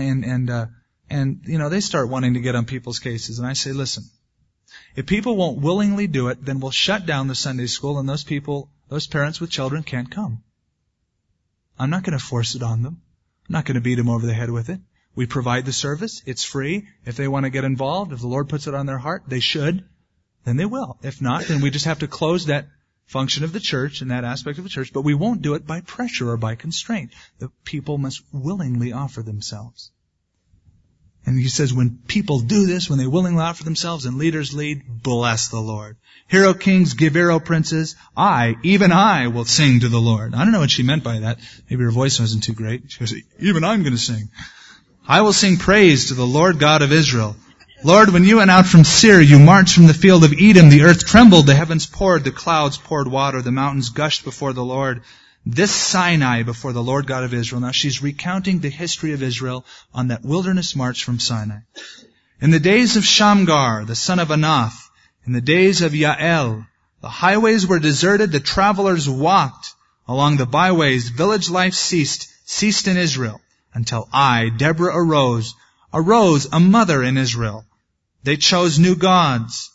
they start wanting to get on people's cases. And I say, listen, if people won't willingly do it, then we'll shut down the Sunday school and those parents with children can't come. I'm not going to force it on them. I'm not going to beat them over the head with it. We provide the service. It's free. If they want to get involved, if the Lord puts it on their heart, they should. Then they will. If not, then we just have to close that function of the church and that aspect of the church, but we won't do it by pressure or by constraint. The people must willingly offer themselves. And he says, when people do this, when they willingly offer themselves and leaders lead, bless the Lord. Hear, O kings, give ear, O princes. Even I, will sing to the Lord. I don't know what she meant by that. Maybe her voice wasn't too great. She goes, even I'm going to sing. I will sing praise to the Lord God of Israel. Lord, when you went out from Seir, you marched from the field of Edom. The earth trembled, the heavens poured, the clouds poured water, the mountains gushed before the Lord. This Sinai before the Lord God of Israel. Now she's recounting the history of Israel on that wilderness march from Sinai. In the days of Shamgar, the son of Anath, in the days of Yael, the highways were deserted, the travelers walked along the byways, village life ceased in Israel, until I, Deborah, arose, a mother in Israel. They chose new gods.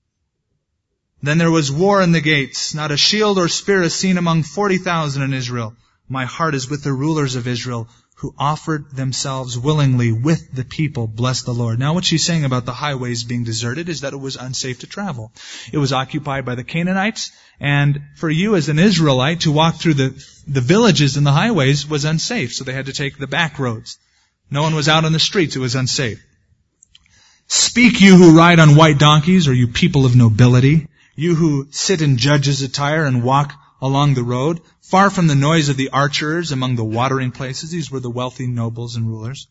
Then there was war in the gates. Not a shield or spear is seen among 40,000 in Israel. My heart is with the rulers of Israel, who offered themselves willingly with the people. Bless the Lord. Now what she's saying about the highways being deserted is that it was unsafe to travel. It was occupied by the Canaanites, and for you as an Israelite to walk through the villages and the highways was unsafe, so they had to take the back roads. No one was out on the streets. It was unsafe. Speak, you who ride on white donkeys, or you people of nobility, you who sit in judges' attire and walk along the road, far from the noise of the archers among the watering places. These were the wealthy nobles and rulers.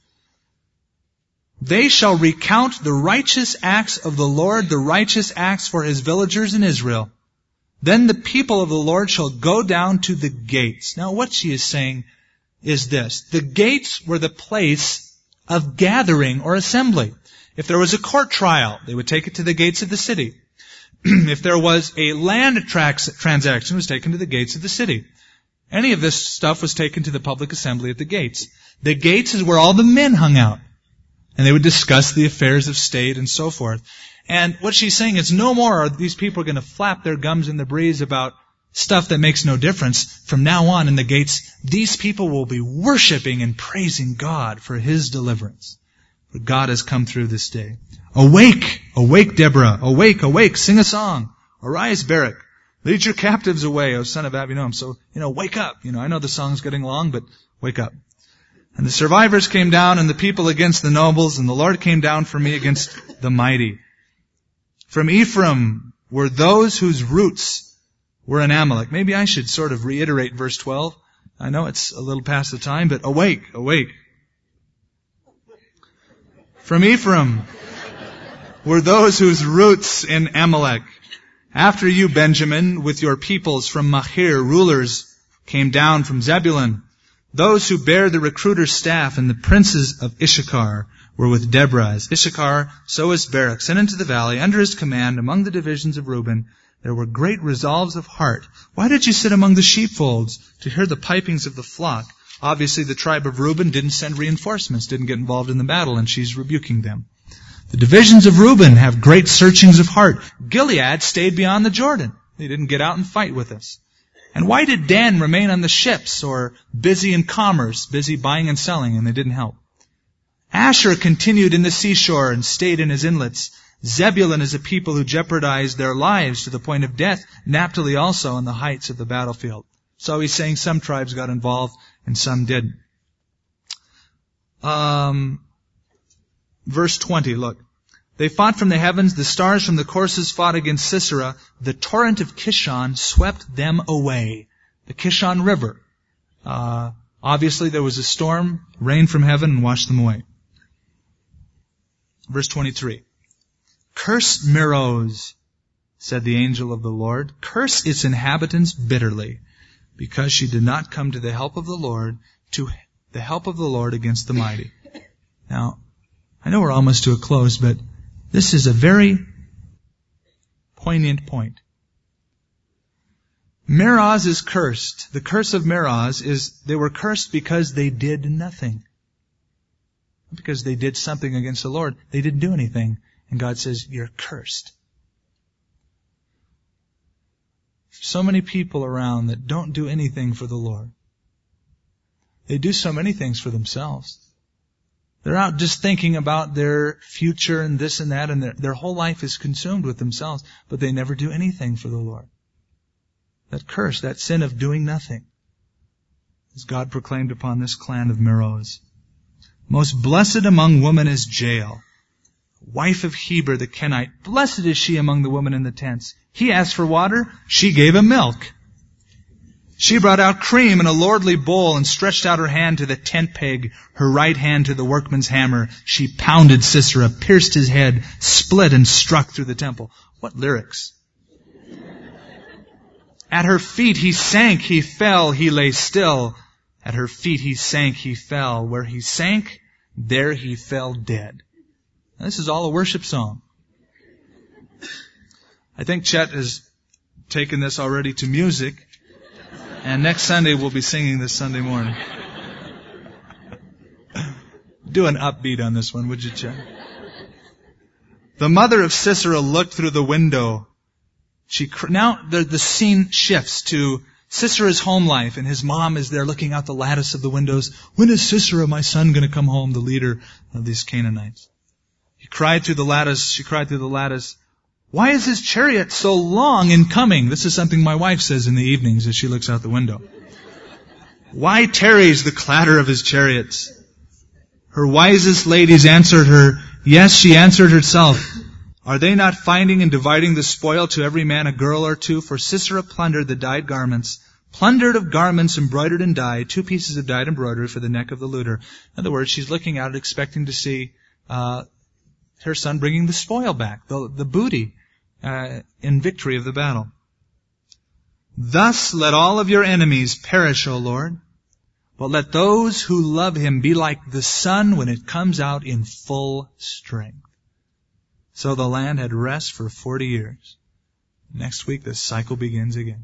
They shall recount the righteous acts of the Lord, the righteous acts for his villagers in Israel. Then the people of the Lord shall go down to the gates. Now what she is saying is this. The gates were the place of gathering or assembly. If there was a court trial, they would take it to the gates of the city. If there was a land transaction, it was taken to the gates of the city. Any of this stuff was taken to the public assembly at the gates. The gates is where all the men hung out. And they would discuss the affairs of state and so forth. And what she's saying is no more are these people going to flap their gums in the breeze about stuff that makes no difference. From now on in the gates, these people will be worshiping and praising God for his deliverance. For God has come through this day. Awake, awake, Deborah. Awake, awake, sing a song. Arise, Barak. Lead your captives away, O son of Abinoam. So, wake up. I know the song's getting long, but wake up. And the survivors came down, and the people against the nobles, and the Lord came down for me against the mighty. From Ephraim were those whose roots were in Amalek. Maybe I should sort of reiterate verse 12. I know it's a little past the time, but awake, awake. From Ephraim were those whose roots in Amalek. After you, Benjamin, with your peoples from Machir, rulers came down from Zebulun. Those who bear the recruiter's staff and the princes of Issachar were with Deborah. As Issachar, so is Barak, sent into the valley under his command among the divisions of Reuben. There were great resolves of heart. Why did you sit among the sheepfolds to hear the pipings of the flock? Obviously, the tribe of Reuben didn't send reinforcements, didn't get involved in the battle, and she's rebuking them. The divisions of Reuben have great searchings of heart. Gilead stayed beyond the Jordan. They didn't get out and fight with us. And why did Dan remain on the ships or busy in commerce, busy buying and selling, and they didn't help? Asher continued in the seashore and stayed in his inlets. Zebulun is a people who jeopardized their lives to the point of death. Naphtali also on the heights of the battlefield. So he's saying some tribes got involved and some didn't. Verse 20, look. They fought from the heavens, the stars from the courses fought against Sisera. The torrent of Kishon swept them away. The Kishon River. Obviously there was a storm, rain from heaven, and washed them away. Verse 23. Curse Meroz, said the angel of the Lord. Curse its inhabitants bitterly, because she did not come to the help of the Lord, against the mighty. Now, I know we're almost to a close, but this is a very poignant point. Meroz is cursed. The curse of Meroz is they were cursed because they did nothing. Not because they did something against the Lord. They didn't do anything. And God says, you're cursed. So many people around that don't do anything for the Lord. They do so many things for themselves. They're out just thinking about their future and this and that, and their whole life is consumed with themselves, but they never do anything for the Lord. That curse, that sin of doing nothing, is God proclaimed upon this clan of Meroz. Most blessed among women is Jael, wife of Heber the Kenite. Blessed is she among the women in the tents. He asked for water, she gave him milk. She brought out cream in a lordly bowl and stretched out her hand to the tent peg, her right hand to the workman's hammer. She pounded Sisera, pierced his head, split and struck through the temple. What lyrics. At her feet he sank, he fell, he lay still. At her feet he sank, he fell. Where he sank, there he fell dead. Now, this is all a worship song. I think Chet has taken this already to music. And next Sunday we'll be singing this Sunday morning. Do an upbeat on this one, would you, Chet? The mother of Sisera looked through the window. Now the scene shifts to Sisera's home life, and his mom is there looking out the lattice of the windows. When is Sisera, my son, going to come home, the leader of these Canaanites? She cried through the lattice, why is his chariot so long in coming? This is something my wife says in the evenings as she looks out the window. Why tarries the clatter of his chariots? Her wisest ladies answered her. Yes, she answered herself. Are they not finding and dividing the spoil to every man a girl or two? For Sisera plundered the dyed garments, plundered of garments embroidered and dyed, 2 pieces of dyed embroidery for the neck of the looter. In other words, she's looking out expecting to see her son bringing the spoil back, the booty, in victory of the battle. Thus let all of your enemies perish, O Lord, but let those who love him be like the sun when it comes out in full strength. So the land had rest for 40 years. Next week the cycle begins again.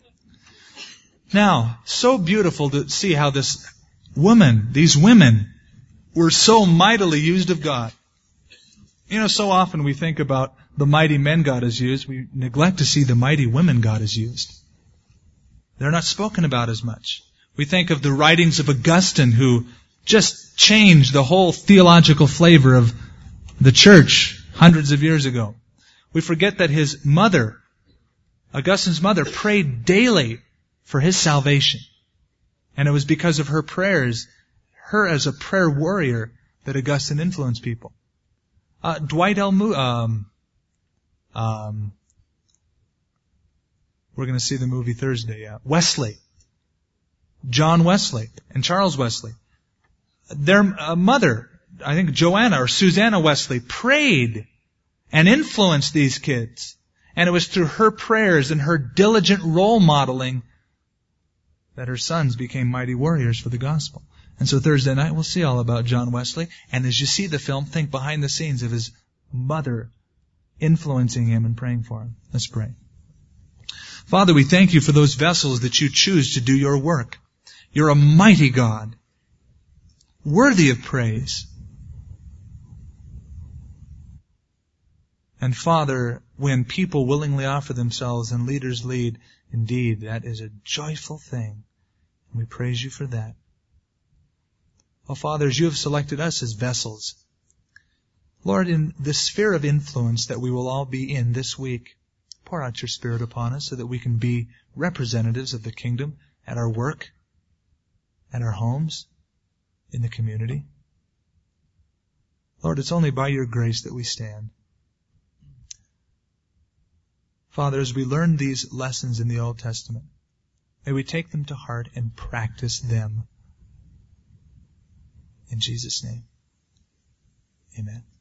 Now, so beautiful to see how these women were so mightily used of God. You know, so often we think about the mighty men God has used. We neglect to see the mighty women God has used. They're not spoken about as much. We think of the writings of Augustine, who just changed the whole theological flavor of the church hundreds of years ago. We forget that his mother, Augustine's mother, prayed daily for his salvation. And it was because of her prayers, her as a prayer warrior, that Augustine influenced people. Dwight L. Moody, we're going to see the movie Thursday. Wesley, John Wesley, and Charles Wesley. Their mother, I think Joanna or Susanna Wesley, prayed and influenced these kids. And it was through her prayers and her diligent role modeling that her sons became mighty warriors for the gospel. And so Thursday night we'll see all about John Wesley. And as you see the film, think behind the scenes of his mother influencing him and praying for him. Let's pray. Father, we thank you for those vessels that you choose to do your work. You're a mighty God, worthy of praise. And Father, when people willingly offer themselves and leaders lead, indeed, that is a joyful thing. And we praise you for that. Oh, Father, as you have selected us as vessels, Lord, in the sphere of influence that we will all be in this week, pour out your Spirit upon us so that we can be representatives of the kingdom at our work, at our homes, in the community. Lord, it's only by your grace that we stand. Father, as we learn these lessons in the Old Testament, may we take them to heart and practice them. In Jesus' name, amen.